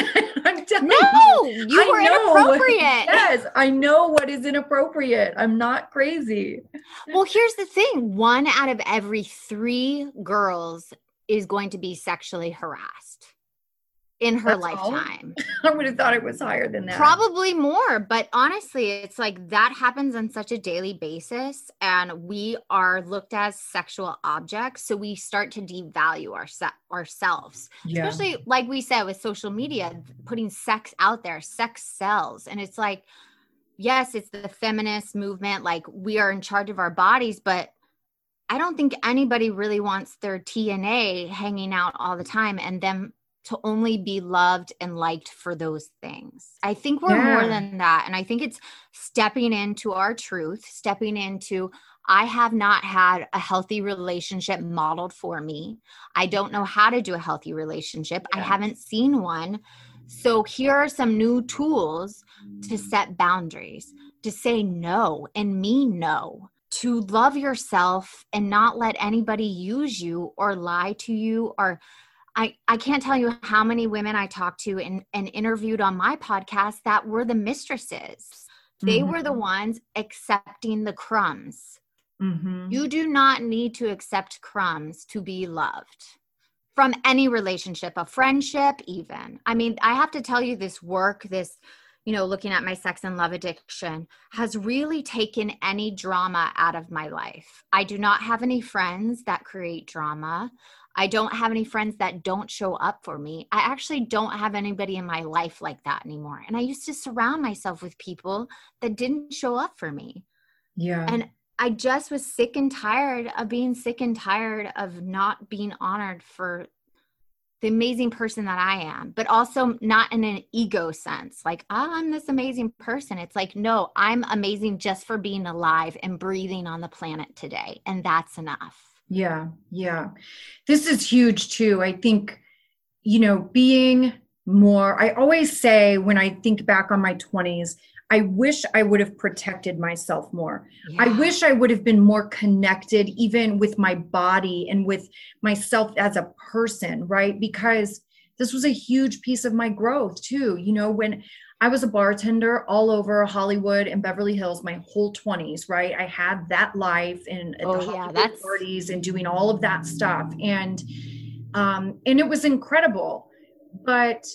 You were inappropriate. Yes, I know what is inappropriate. I'm not crazy. Well, here's the thing. 1 out of every 3 girls is going to be sexually harassed in her lifetime. I would have thought it was higher than that. Probably more, but honestly, it's like that happens on such a daily basis, and we are looked as sexual objects. So we start to devalue ourselves, especially like we said with social media, putting sex out there, sex sells. And it's like, yes, it's the feminist movement. Like we are in charge of our bodies, but I don't think anybody really wants their TNA hanging out all the time and them to only be loved and liked for those things. I think we're more than that. And I think it's stepping into our truth, stepping into, I have not had a healthy relationship modeled for me. I don't know how to do a healthy relationship. I haven't seen one. So here are some new tools to set boundaries, to say no and mean no, to love yourself and not let anybody use you or lie to you. Or I can't tell you how many women I talked to and interviewed on my podcast that were the mistresses. They were the ones accepting the crumbs. You do not need to accept crumbs to be loved from any relationship, a friendship even. I mean, I have to tell you, this work, this, looking at my sex and love addiction has really taken any drama out of my life. I do not have any friends that create drama. I don't have any friends that don't show up for me. I actually don't have anybody in my life like that anymore. And I used to surround myself with people that didn't show up for me. Yeah. And I just was sick and tired of being sick and tired of not being honored for the amazing person that I am, but also not in an ego sense. Like, oh, I'm this amazing person. It's like, no, I'm amazing just for being alive and breathing on the planet today. And that's enough. Yeah. Yeah. This is huge too. I think, being more, I always say when I think back on my 20s, I wish I would have protected myself more. Yeah. I wish I would have been more connected even with my body and with myself as a person, right? Because this was a huge piece of my growth too. When I was a bartender all over Hollywood and Beverly Hills my whole 20s, right? I had that life and at the Hollywood parties and doing all of that stuff. And it was incredible. But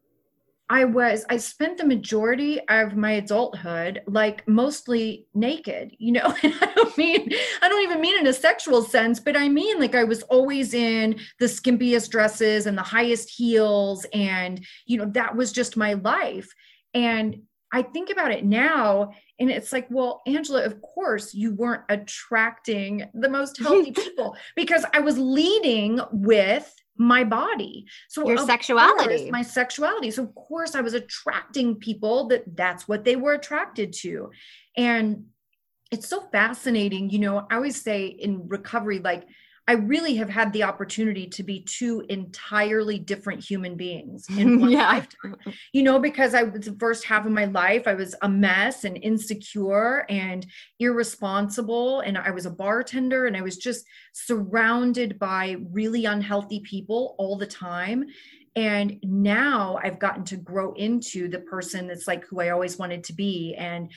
I spent the majority of my adulthood like mostly naked, and I don't even mean in a sexual sense, but I mean like I was always in the skimpiest dresses and the highest heels, and that was just my life. And I think about it now and it's like, well, Angela, of course you weren't attracting the most healthy people because I was leading with my body. So your sexuality, my sexuality. So of course I was attracting people that's what they were attracted to. And it's so fascinating. I always say in recovery, like I really have had the opportunity to be two entirely different human beings in one lifetime, because I was the first half of my life, I was a mess and insecure and irresponsible. And I was a bartender and I was just surrounded by really unhealthy people all the time. And now I've gotten to grow into the person that's like who I always wanted to be. And,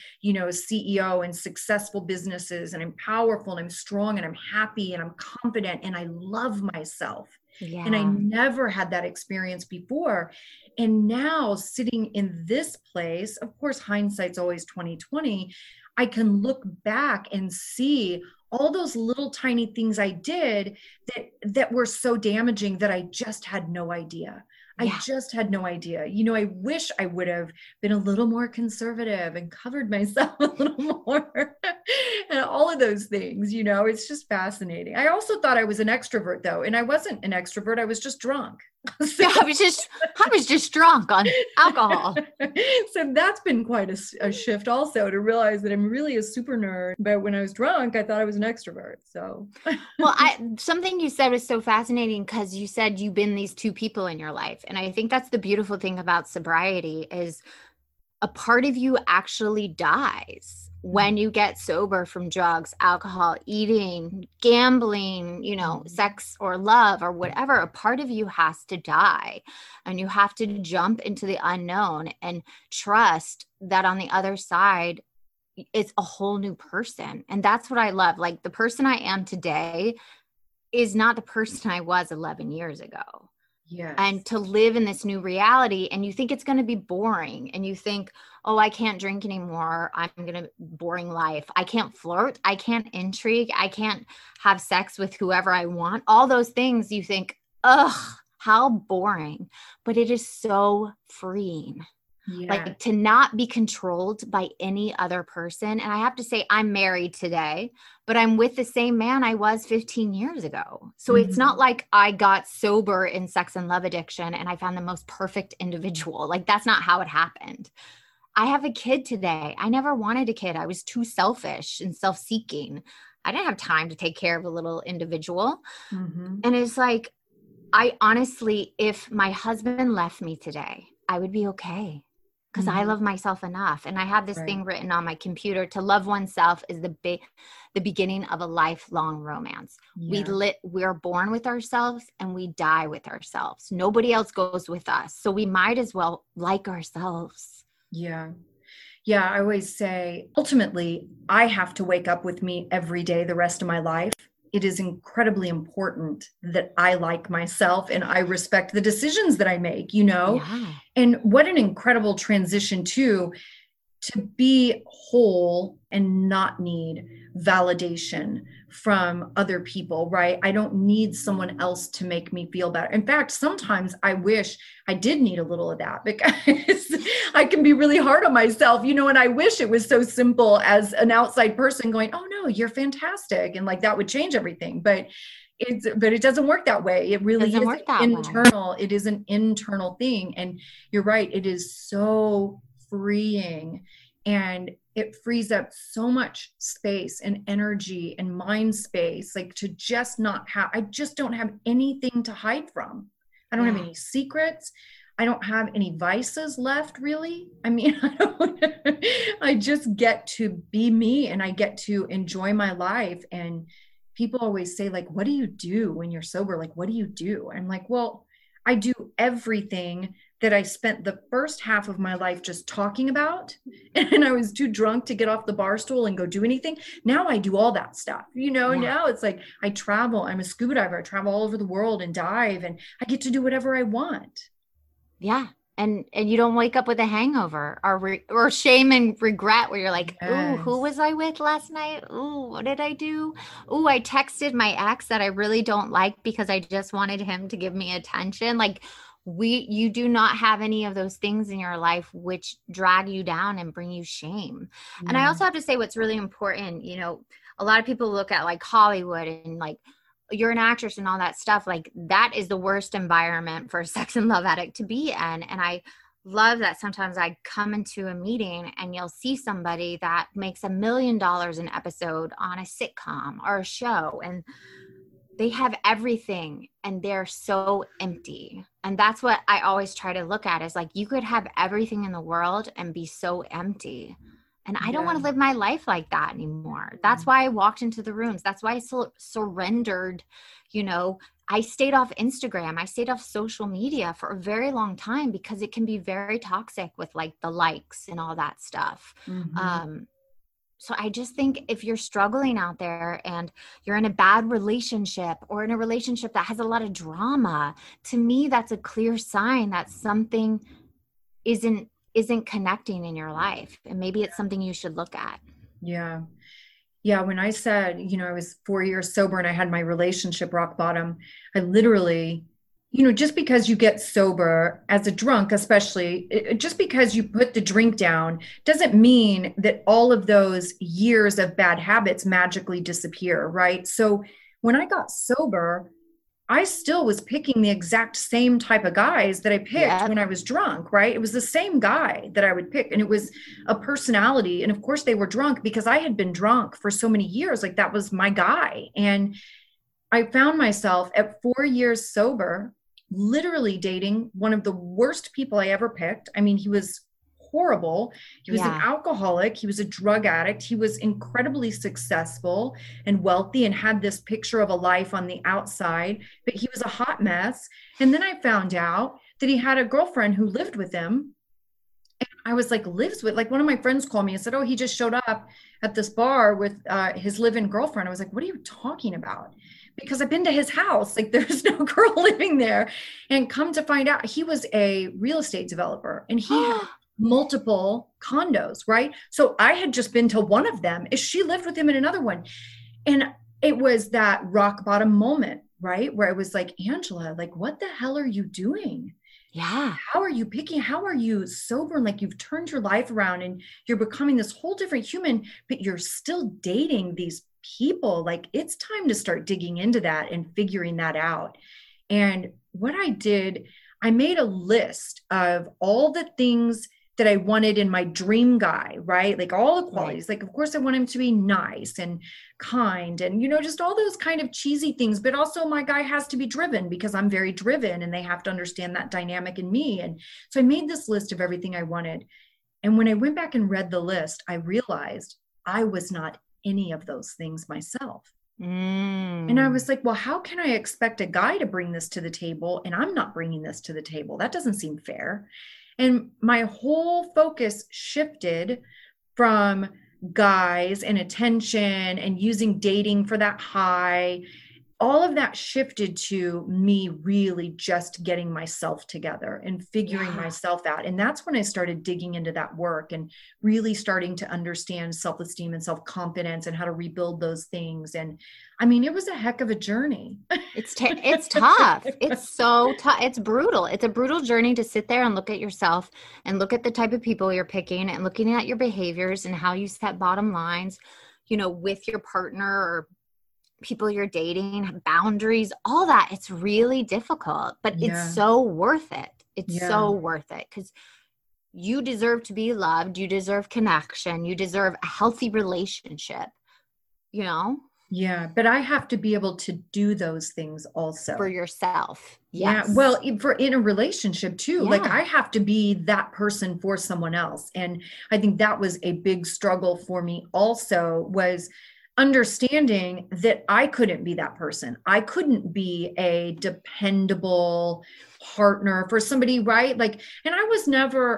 CEO and successful businesses, and I'm powerful and I'm strong and I'm happy and I'm confident and I love myself. Yeah. And I never had that experience before. And now sitting in this place, of course, hindsight's always 2020. I can look back and see all those little tiny things I did that were so damaging that I just had no idea. I just had no idea. I wish I would have been a little more conservative and covered myself a little more and all of those things, it's just fascinating. I also thought I was an extrovert though. And I wasn't an extrovert. I was just drunk. So, I was just drunk on alcohol. So that's been quite a shift also to realize that I'm really a super nerd. But when I was drunk, I thought I was an extrovert. So, well, something you said was so fascinating because you said you've been these two people in your life. And I think that's the beautiful thing about sobriety is a part of you actually dies when you get sober from drugs, alcohol, eating, gambling, sex or love or whatever. A part of you has to die, and you have to jump into the unknown and trust that on the other side, it's a whole new person. And that's what I love. Like the person I am today is not the person I was 11 years ago. Yes. And to live in this new reality, and you think it's going to be boring, and you think, oh, I can't drink anymore. I'm going to boring life. I can't flirt. I can't intrigue. I can't have sex with whoever I want. All those things you think, ugh, how boring, but it is so freeing. Yeah. Like to not be controlled by any other person. And I have to say, I'm married today, but I'm with the same man I was 15 years ago. So it's not like I got sober in sex and love addiction and I found the most perfect individual. Like that's not how it happened. I have a kid today. I never wanted a kid. I was too selfish and self-seeking. I didn't have time to take care of a little individual. And it's like, I honestly, if my husband left me today, I would be okay. Because I love myself enough. And I have this thing written on my computer: to love oneself is the beginning of a lifelong romance. Yeah. We're born with ourselves and we die with ourselves. Nobody else goes with us. So we might as well like ourselves. Yeah. Yeah. I always say, ultimately, I have to wake up with me every day the rest of my life. It is incredibly important that I like myself and I respect the decisions that I make, Yeah. And what an incredible transition too. to be whole and not need validation from other people, right? I don't need someone else to make me feel better. In fact, sometimes I wish I did need a little of that, because I can be really hard on myself, and I wish it was so simple as an outside person going, oh no, you're fantastic. And like, that would change everything. But it doesn't work that way. It really is internal. It is an internal thing. And you're right. It is so freeing, and it frees up so much space and energy and mind space, like to just not have, I just don't have anything to hide from. I don't have any secrets. I don't have any vices left, really. I mean, I just get to be me, and I get to enjoy my life. And people always say, like, what do you do when you're sober? Like, what do you do? I'm like, well, I do everything that I spent the first half of my life just talking about, and I was too drunk to get off the bar stool and go do anything. Now I do all that stuff, Now it's like I travel. I'm a scuba diver. I travel all over the world and dive, and I get to do whatever I want. Yeah. And you don't wake up with a hangover or shame and regret where you're like, ooh, who was I with last night? Ooh, what did I do? Ooh, I texted my ex that I really don't like because I just wanted him to give me attention. Like, you do not have any of those things in your life which drag you down and bring you shame. Yeah. And I also have to say what's really important, a lot of people look at like Hollywood and like, you're an actress and all that stuff. Like, that is the worst environment for a sex and love addict to be in. And I love that sometimes I come into a meeting and you'll see somebody that makes $1 million an episode on a sitcom or a show, and they have everything and they're so empty. And that's what I always try to look at, is like, you could have everything in the world and be so empty. And I don't want to live my life like that anymore. That's why I walked into the rooms. That's why I surrendered. I stayed off Instagram. I stayed off social media for a very long time, because it can be very toxic with like the likes and all that stuff. Mm-hmm. So I just think if you're struggling out there and you're in a bad relationship or in a relationship that has a lot of drama, to me, that's a clear sign that something isn't connecting in your life. And maybe it's something you should look at. Yeah. Yeah. When I said, I was 4 years sober and I had my relationship rock bottom, I literally, just because you get sober as a drunk, especially, just because you put the drink down doesn't mean that all of those years of bad habits magically disappear. Right. So when I got sober, I still was picking the exact same type of guys that I picked when I was drunk, right? It was the same guy that I would pick, and it was a personality. And of course they were drunk because I had been drunk for so many years. Like, that was my guy. And I found myself at 4 years sober, literally dating one of the worst people I ever picked. I mean, he was horrible. He was an alcoholic. He was a drug addict. He was incredibly successful and wealthy and had this picture of a life on the outside, but he was a hot mess. And then I found out that he had a girlfriend who lived with him. And I was like, lives with, like, one of my friends called me and said, oh, he just showed up at this bar with his live-in girlfriend. I was like, what are you talking about? Because I've been to his house. Like, there's no girl living there. And come to find out, he was a real estate developer, and he had multiple condos, right? So I had just been to one of them. She lived with him in another one. And it was that rock bottom moment, right? Where I was like, Angela, like, what the hell are you doing? Yeah. How are you sober? And like, you've turned your life around and you're becoming this whole different human, but you're still dating these people. Like, it's time to start digging into that and figuring that out. And what I did, I made a list of all the things that I wanted in my dream guy, right? Like, all the qualities. Like, of course I want him to be nice and kind and, just all those kind of cheesy things, but also my guy has to be driven, because I'm very driven, and they have to understand that dynamic in me. And so I made this list of everything I wanted. And when I went back and read the list, I realized I was not any of those things myself. And I was like, well, how can I expect a guy to bring this to the table and I'm not bringing this to the table? That doesn't seem fair. And my whole focus shifted from guys and attention and using dating for that high, all of that shifted to me really just getting myself together and figuring myself out. And that's when I started digging into that work and really starting to understand self-esteem and self-confidence and how to rebuild those things. And I mean, it was a heck of a journey. It's tough. It's so tough. It's brutal. It's a brutal journey to sit there and look at yourself and look at the type of people you're picking and looking at your behaviors and how you set bottom lines, you know, with your partner or people you're dating, boundaries, all that. It's really difficult, but it's so worth it. It's so worth it because you deserve to be loved. You deserve connection. You deserve a healthy relationship, you know? Yeah. But I have to be able to do those things also for yourself. Yes. Yeah. Well, in a relationship too, like I have to be that person for someone else. And I think that was a big struggle for me also, was understanding that I couldn't be that person. I couldn't be a dependable partner for somebody, right? Like, and I was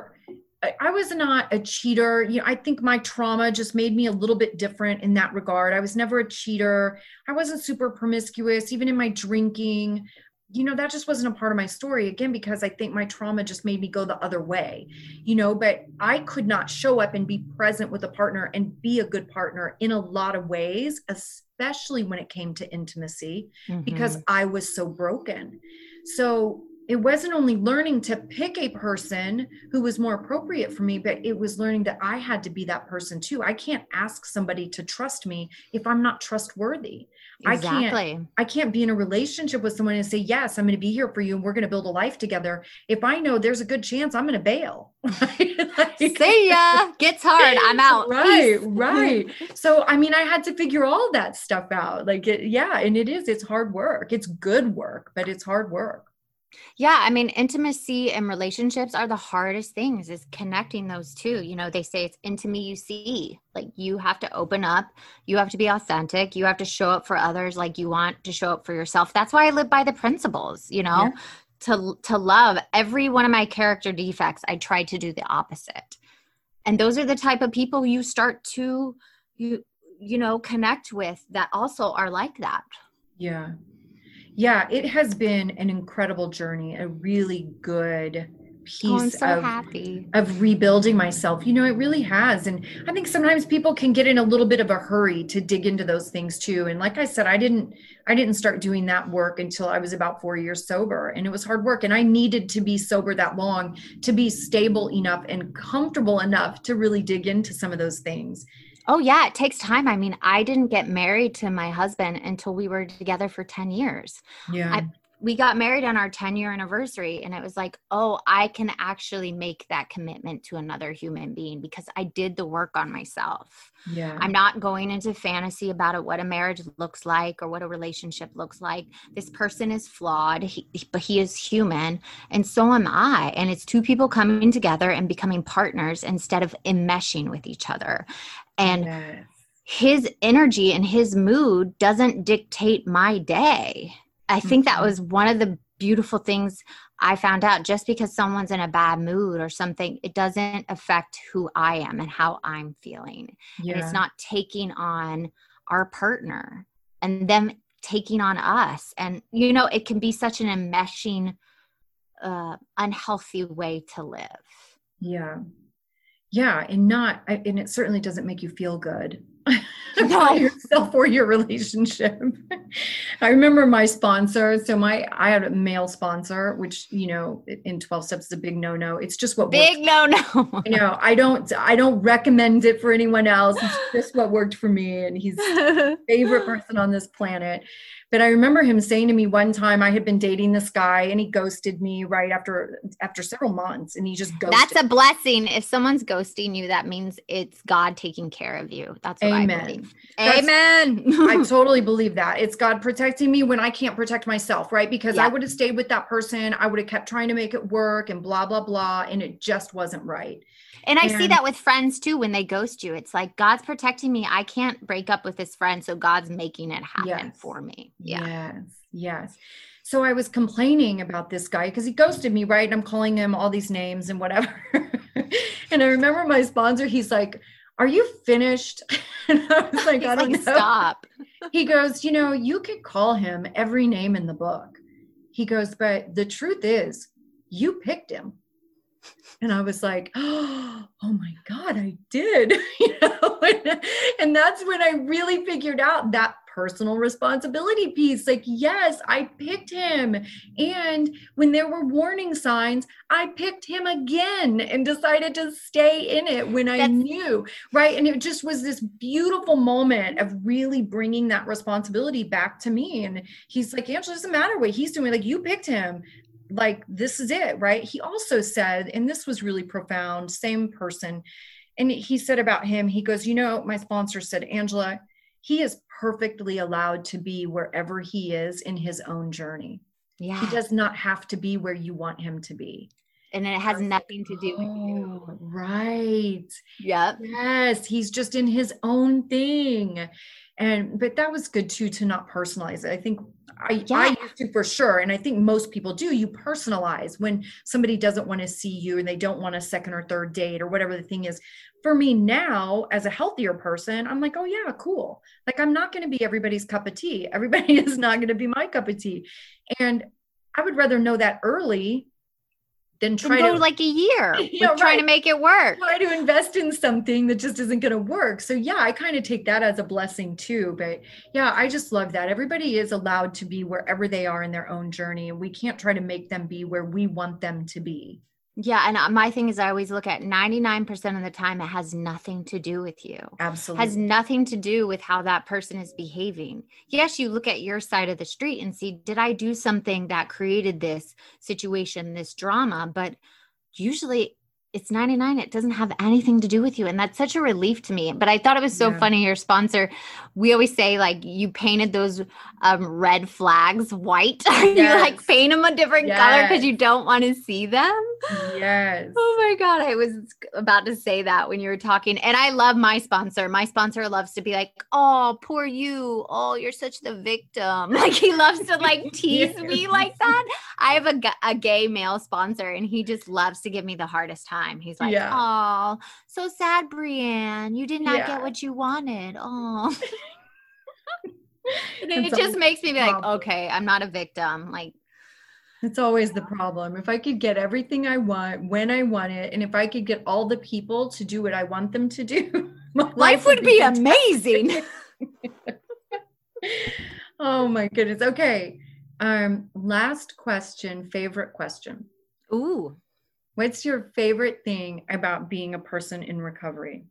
not a cheater. You know, I think my trauma just made me a little bit different in that regard. I was never a cheater. I wasn't super promiscuous, even in my drinking. You know, that just wasn't a part of my story, again, because I think my trauma just made me go the other way, you know, but I could not show up and be present with a partner and be a good partner in a lot of ways, especially when it came to intimacy, because I was so broken. So it wasn't only learning to pick a person who was more appropriate for me, but it was learning that I had to be that person too. I can't ask somebody to trust me if I'm not trustworthy. Exactly. I can't be in a relationship with someone and say, yes, I'm going to be here for you and we're going to build a life together if I know there's a good chance I'm going to bail. Like, see ya. Gets hard. I'm out. Right. So, I mean, I had to figure all that stuff out. Like, and it's hard work. It's good work, but it's hard work. Yeah. I mean, intimacy and relationships are the hardest things, is connecting those two. You know, they say it's into me you see. Like, you have to open up. You have to be authentic. You have to show up for others like you want to show up for yourself. That's why I live by the principles, you know, to love every one of my character defects. I try to do the opposite. And those are the type of people you start to, you know, connect with that also are like that. Yeah. Yeah, it has been an incredible journey, a really good piece of rebuilding myself. You know, it really has. And I think sometimes people can get in a little bit of a hurry to dig into those things too. And like I said, I didn't start doing that work until I was about 4 years sober, and it was hard work. And I needed to be sober that long to be stable enough and comfortable enough to really dig into some of those things. Oh yeah, it takes time. I mean, I didn't get married to my husband until we were together for 10 years. Yeah. We got married on our 10-year anniversary, and it was like, oh, I can actually make that commitment to another human being because I did the work on myself. Yeah. I'm not going into fantasy about it, what a marriage looks like or what a relationship looks like. This person is flawed, but he is human, and so am I. And it's two people coming together and becoming partners instead of enmeshing with each other. And his energy and his mood doesn't dictate my day. I think that was one of the beautiful things I found out. Just because someone's in a bad mood or something, it doesn't affect who I am and how I'm feeling. Yeah. And it's not taking on our partner and them taking on us. And, you know, it can be such an enmeshing, unhealthy way to live. Yeah. Yeah. And it certainly doesn't make you feel good. No. Yourself or your relationship. I remember my sponsor. So I had a male sponsor, which, you know, in 12 steps is a big no-no. It's just what big no-no. You know, I don't recommend it for anyone else. It's just what worked for me. And he's my favorite person on this planet. But I remember him saying to me one time, I had been dating this guy and he ghosted me right after several months, and he just ghosted. That's a blessing. If someone's ghosting you, that means it's God taking care of you. That's what I believe. Amen. I totally believe that. It's God protecting me when I can't protect myself, right? Because I would have stayed with that person. I would have kept trying to make it work and blah, blah, blah. And it just wasn't right. And I see that with friends too, when they ghost you. It's like, God's protecting me. I can't break up with this friend, so God's making it happen for me. Yeah. Yes. So I was complaining about this guy because he ghosted me, right? And I'm calling him all these names and whatever. And I remember my sponsor, he's like, are you finished? And I was like, He's I don't like, know. stop. He goes, you could call him every name in the book. He goes, but the truth is, you picked him. And I was like, oh my God, I did. And that's when I really figured out that personal responsibility piece. Like, yes, I picked him. And when there were warning signs, I picked him again and decided to stay in it when I knew, right? And it just was this beautiful moment of really bringing that responsibility back to me. And he's like, Angela, it doesn't matter what he's doing. Like, you picked him. Like, this is it, right? He also said, and this was really profound, same person. And he said about him, he goes, my sponsor said, Angela, he is perfectly allowed to be wherever he is in his own journey. Yeah. He does not have to be where you want him to be. And it has nothing to do with you. Right. Yep. Yes. He's just in his own thing. But that was good too, to not personalize it. I think I used to, for sure. And I think most people do. You personalize when somebody doesn't want to see you and they don't want a second or third date or whatever the thing is. For me now, as a healthier person, I'm like, oh yeah, cool. Like, I'm not going to be everybody's cup of tea. Everybody is not going to be my cup of tea. And I would rather know that early than try to go like a year trying to make it work. Try to invest in something that just isn't going to work. So yeah, I kind of take that as a blessing too. But yeah, I just love that. Everybody is allowed to be wherever they are in their own journey. And we can't try to make them be where we want them to be. Yeah. And my thing is, I always look at 99% of the time, it has nothing to do with you. Absolutely. Has nothing to do with how that person is behaving. Yes, you look at your side of the street and see, did I do something that created this situation, this drama? But usually it's 99. It doesn't have anything to do with you. And that's such a relief to me. But I thought it was so funny. Your sponsor, we always say, like, you painted those red flags white. Yes. You like paint them a different color because you don't want to see them. Yes. Oh my God. I was about to say that when you were talking. And I love my sponsor. My sponsor loves to be like, oh, poor you. Oh, you're such the victim. Like, he loves to like tease me like that. I have a gay male sponsor and he just loves to give me the hardest time. He's like, oh, so sad, Brianne. You did not get what you wanted. Oh. It just makes me be like, okay, I'm not a victim. Like, it's always the problem. If I could get everything I want when I want it, and if I could get all the people to do what I want them to do, my life would be amazing. Oh my goodness. Okay. Last question, favorite question. Ooh. What's your favorite thing about being a person in recovery?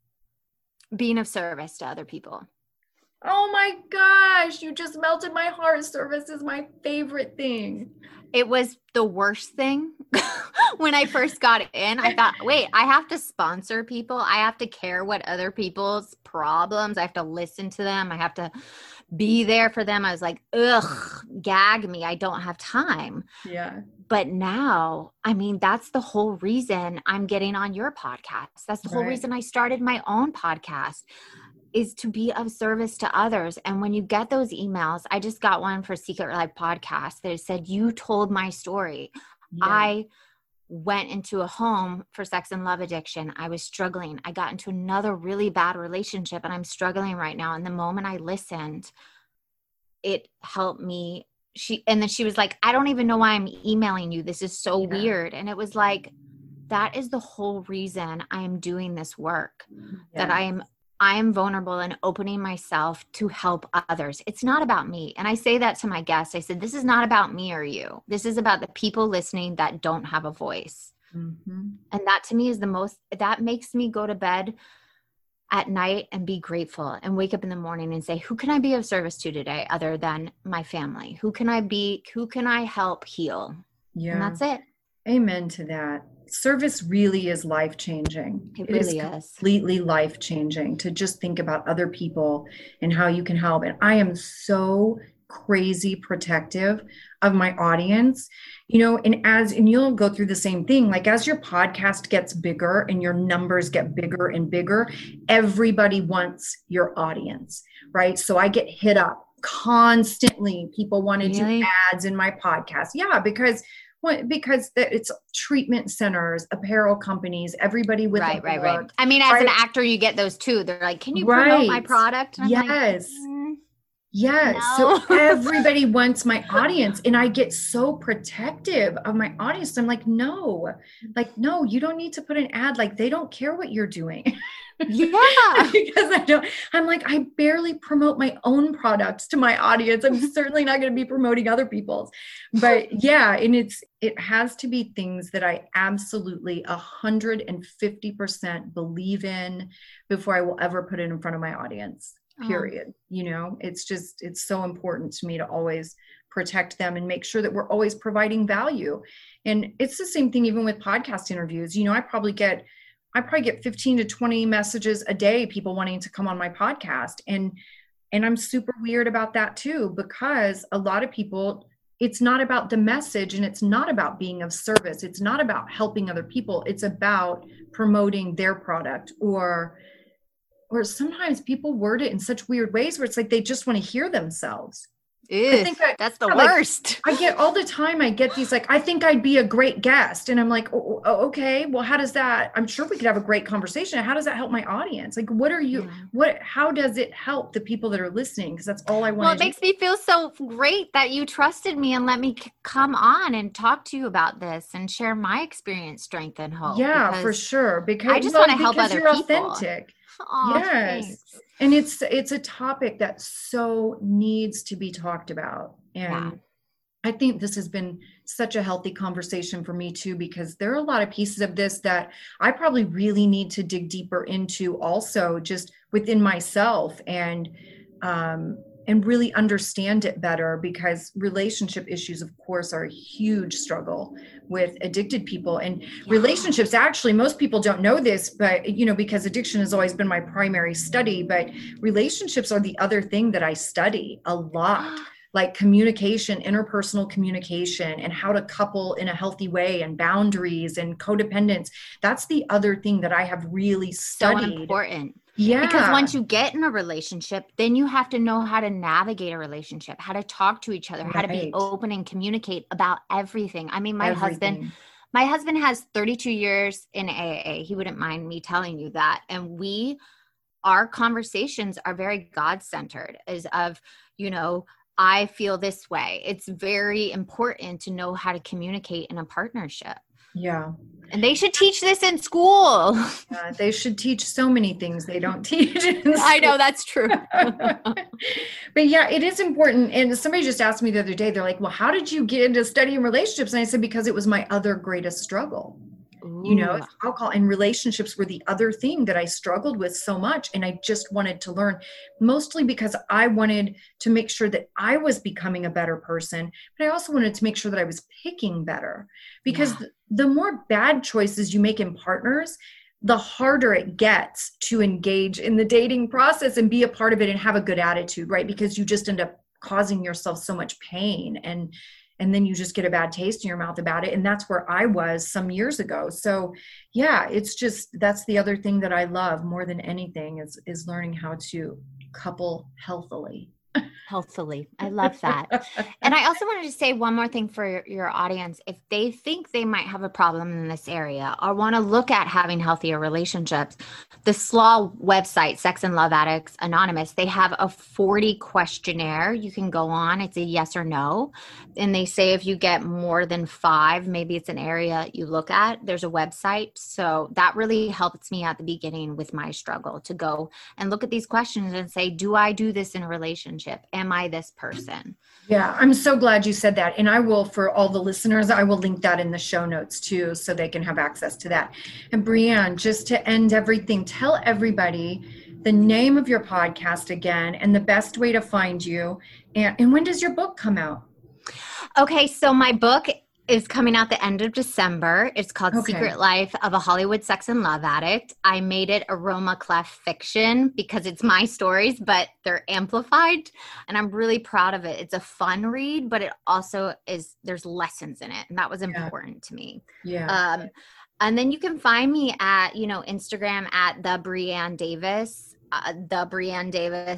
Being of service to other people. Oh my gosh, you just melted my heart. Service is my favorite thing. It was the worst thing. When I first got in, I thought, wait, I have to sponsor people. I have to care what other people's problems. I have to listen to them. I have to be there for them. I was like, ugh, gag me. I don't have time. Yeah. But now, I mean, that's the whole reason I'm getting on your podcast. That's the whole reason I started my own podcast, is to be of service to others. And when you get those emails, I just got one for Secret Life Podcast that said, you told my story. Yeah. I went into a home for sex and love addiction. I was struggling. I got into another really bad relationship and I'm struggling right now. And the moment I listened, it helped me. And then she was like, I don't even know why I'm emailing you. This is so weird. And it was like, that is the whole reason I am doing this work, that I am vulnerable and opening myself to help others. It's not about me. And I say that to my guests. I said, this is not about me or you. This is about the people listening that don't have a voice. Mm-hmm. And that to me is that makes me go to bed at night and be grateful and wake up in the morning and say, who can I be of service to today other than my family? Who can I help heal? Yeah. And that's it. Amen to that. Service really is life-changing. It really is completely life-changing to just think about other people and how you can help. And I am so crazy protective of my audience, and you'll go through the same thing. Like, as your podcast gets bigger and your numbers get bigger and bigger, everybody wants your audience, right? So I get hit up constantly. People want to do ads in my podcast. Yeah, because Well, because it's treatment centers, apparel companies, everybody with right. a book. I mean, as an actor, you get those too. They're like, can you promote my product? And I'm yes. like, yes. no. So everybody wants my audience, and I get so protective of my audience. I'm like, no, you don't need to put an ad. Like, they don't care what you're doing. Yeah. Because I'm like, I barely promote my own products to my audience. I'm certainly not going to be promoting other people's. But yeah, and it has to be things that I absolutely 150% believe in before I will ever put it in front of my audience. Period. It's so important to me to always protect them and make sure that we're always providing value. And it's the same thing even with podcast interviews. I probably get 15 to 20 messages a day, people wanting to come on my podcast. And I'm super weird about that too, because a lot of people, it's not about the message, and it's not about being of service. It's not about helping other people. It's about promoting their product, or sometimes people word it in such weird ways where it's like they just want to hear themselves. That's the worst. I get all the time. I get these I think I'd be a great guest, and I'm like, oh, okay, well, how does that? I'm sure we could have a great conversation. How does that help my audience? Like, how does it help the people that are listening? Because that's all I want. Well, it makes me feel so great that you trusted me and let me come on and talk to you about this and share my experience, strength, and hope. Yeah, for sure. Because I just want to help other people. Authentic. Oh, yes. Thanks. And it's a topic that so needs to be talked about. And I think this has been such a healthy conversation for me too, because there are a lot of pieces of this that I probably really need to dig deeper into also, just within myself, and really understand it better, because relationship issues, of course, are a huge struggle with addicted people. And relationships, actually, most people don't know this, but, because addiction has always been my primary study, but relationships are the other thing that I study a lot. Like communication, interpersonal communication, and how to couple in a healthy way, and boundaries and codependence. That's the other thing that I have really studied. So important. Yeah. Because once you get in a relationship, then you have to know how to navigate a relationship, how to talk to each other, how to be open and communicate about everything. I mean, my husband has 32 years in AA. He wouldn't mind me telling you that. And our conversations are very God-centered, I feel this way. It's very important to know how to communicate in a partnership. Yeah. And they should teach this in school. They should teach so many things they don't teach in school. I know, that's true. But yeah, it is important. And somebody just asked me the other day, they're like, well, how did you get into studying relationships? And I said, because it was my other greatest struggle. Alcohol and relationships were the other thing that I struggled with so much. And I just wanted to learn, mostly because I wanted to make sure that I was becoming a better person. But I also wanted to make sure that I was picking better, because the more bad choices you make in partners, the harder it gets to engage in the dating process and be a part of it and have a good attitude, right? Because you just end up causing yourself so much pain, and then you just get a bad taste in your mouth about it. And that's where I was some years ago. So yeah, that's the other thing that I love more than anything is learning how to couple healthily. Healthily. I love that. And I also wanted to say one more thing for your audience. If they think they might have a problem in this area or want to look at having healthier relationships, the SLAW website, Sex and Love Addicts Anonymous, they have a 40 questionnaire you can go on. It's a yes or no. And they say if you get more than 5, maybe it's an area you look at. There's a website. So that really helps me at the beginning with my struggle to go and look at these questions and say, do I do this in a relationship? Am I this person? Yeah, I'm so glad you said that. And I will, for all the listeners, I will link that in the show notes too, so they can have access to that. And Brianne, just to end everything, tell everybody the name of your podcast again and the best way to find you. And when does your book come out? Okay, so my book is coming out the end of December. It's called Secret Life of a Hollywood Sex and Love Addict. I made it Aroma Clef fiction because it's my stories, but they're amplified. And I'm really proud of it. It's a fun read, but it also there's lessons in it. And that was important to me. Yeah. And then you can find me at, Instagram at the Brianne Davis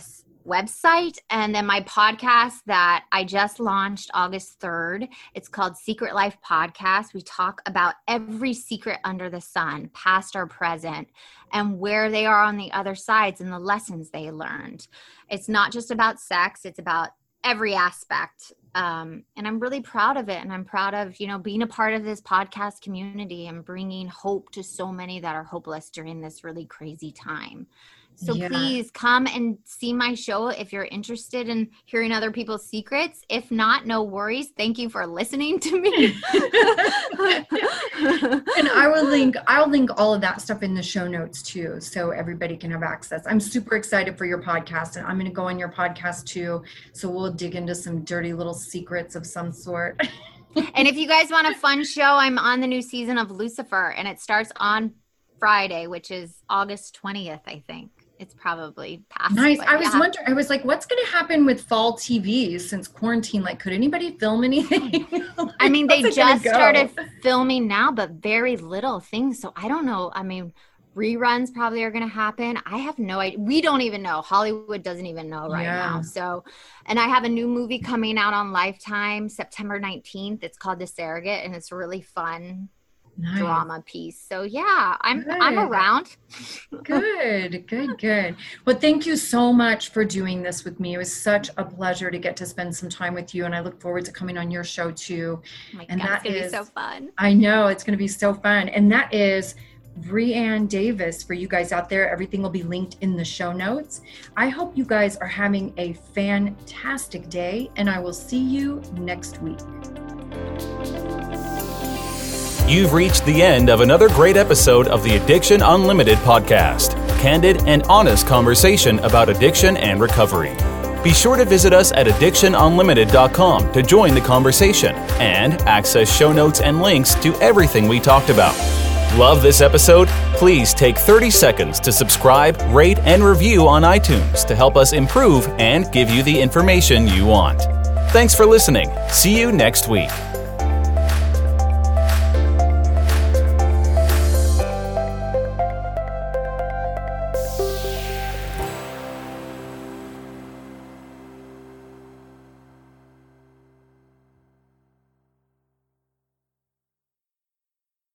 website. And then my podcast that I just launched August 3rd, it's called Secret Life Podcast. We talk about every secret under the sun, past or present, and where they are on the other sides and the lessons they learned. It's not just about sex, it's about every aspect. And I'm really proud of it. And I'm proud of, being a part of this podcast community and bringing hope to so many that are hopeless during this really crazy time. So please come and see my show if you're interested in hearing other people's secrets. If not, no worries. Thank you for listening to me. And I'll link all of that stuff in the show notes too, so everybody can have access. I'm super excited for your podcast, and I'm going to go on your podcast too. So we'll dig into some dirty little secrets of some sort. And if you guys want a fun show, I'm on the new season of Lucifer, and it starts on Friday, which is August 20th, I think. It's probably past. Nice. I was wondering, I was like, what's going to happen with fall TV since quarantine? Like, could anybody film anything? I mean, they just started filming now, but very little things. So I don't know. I mean, reruns probably are going to happen. I have no idea. We don't even know. Hollywood doesn't even know right now. So, and I have a new movie coming out on Lifetime, September 19th. It's called The Surrogate, and it's really fun. Nice. Drama piece. So yeah, I'm around. Good. Well, thank you so much for doing this with me. It was such a pleasure to get to spend some time with you, and I look forward to coming on your show too. Oh my God, it's gonna be so fun. I know it's gonna be so fun. And that is Breanne Davis. For you guys out there, everything will be linked in the show notes. I hope you guys are having a fantastic day, and I will see you next week. You've reached the end of another great episode of the Addiction Unlimited podcast. Candid and honest conversation about addiction and recovery. Be sure to visit us at addictionunlimited.com to join the conversation and access show notes and links to everything we talked about. Love this episode? Please take 30 seconds to subscribe, rate, and review on iTunes to help us improve and give you the information you want. Thanks for listening. See you next week.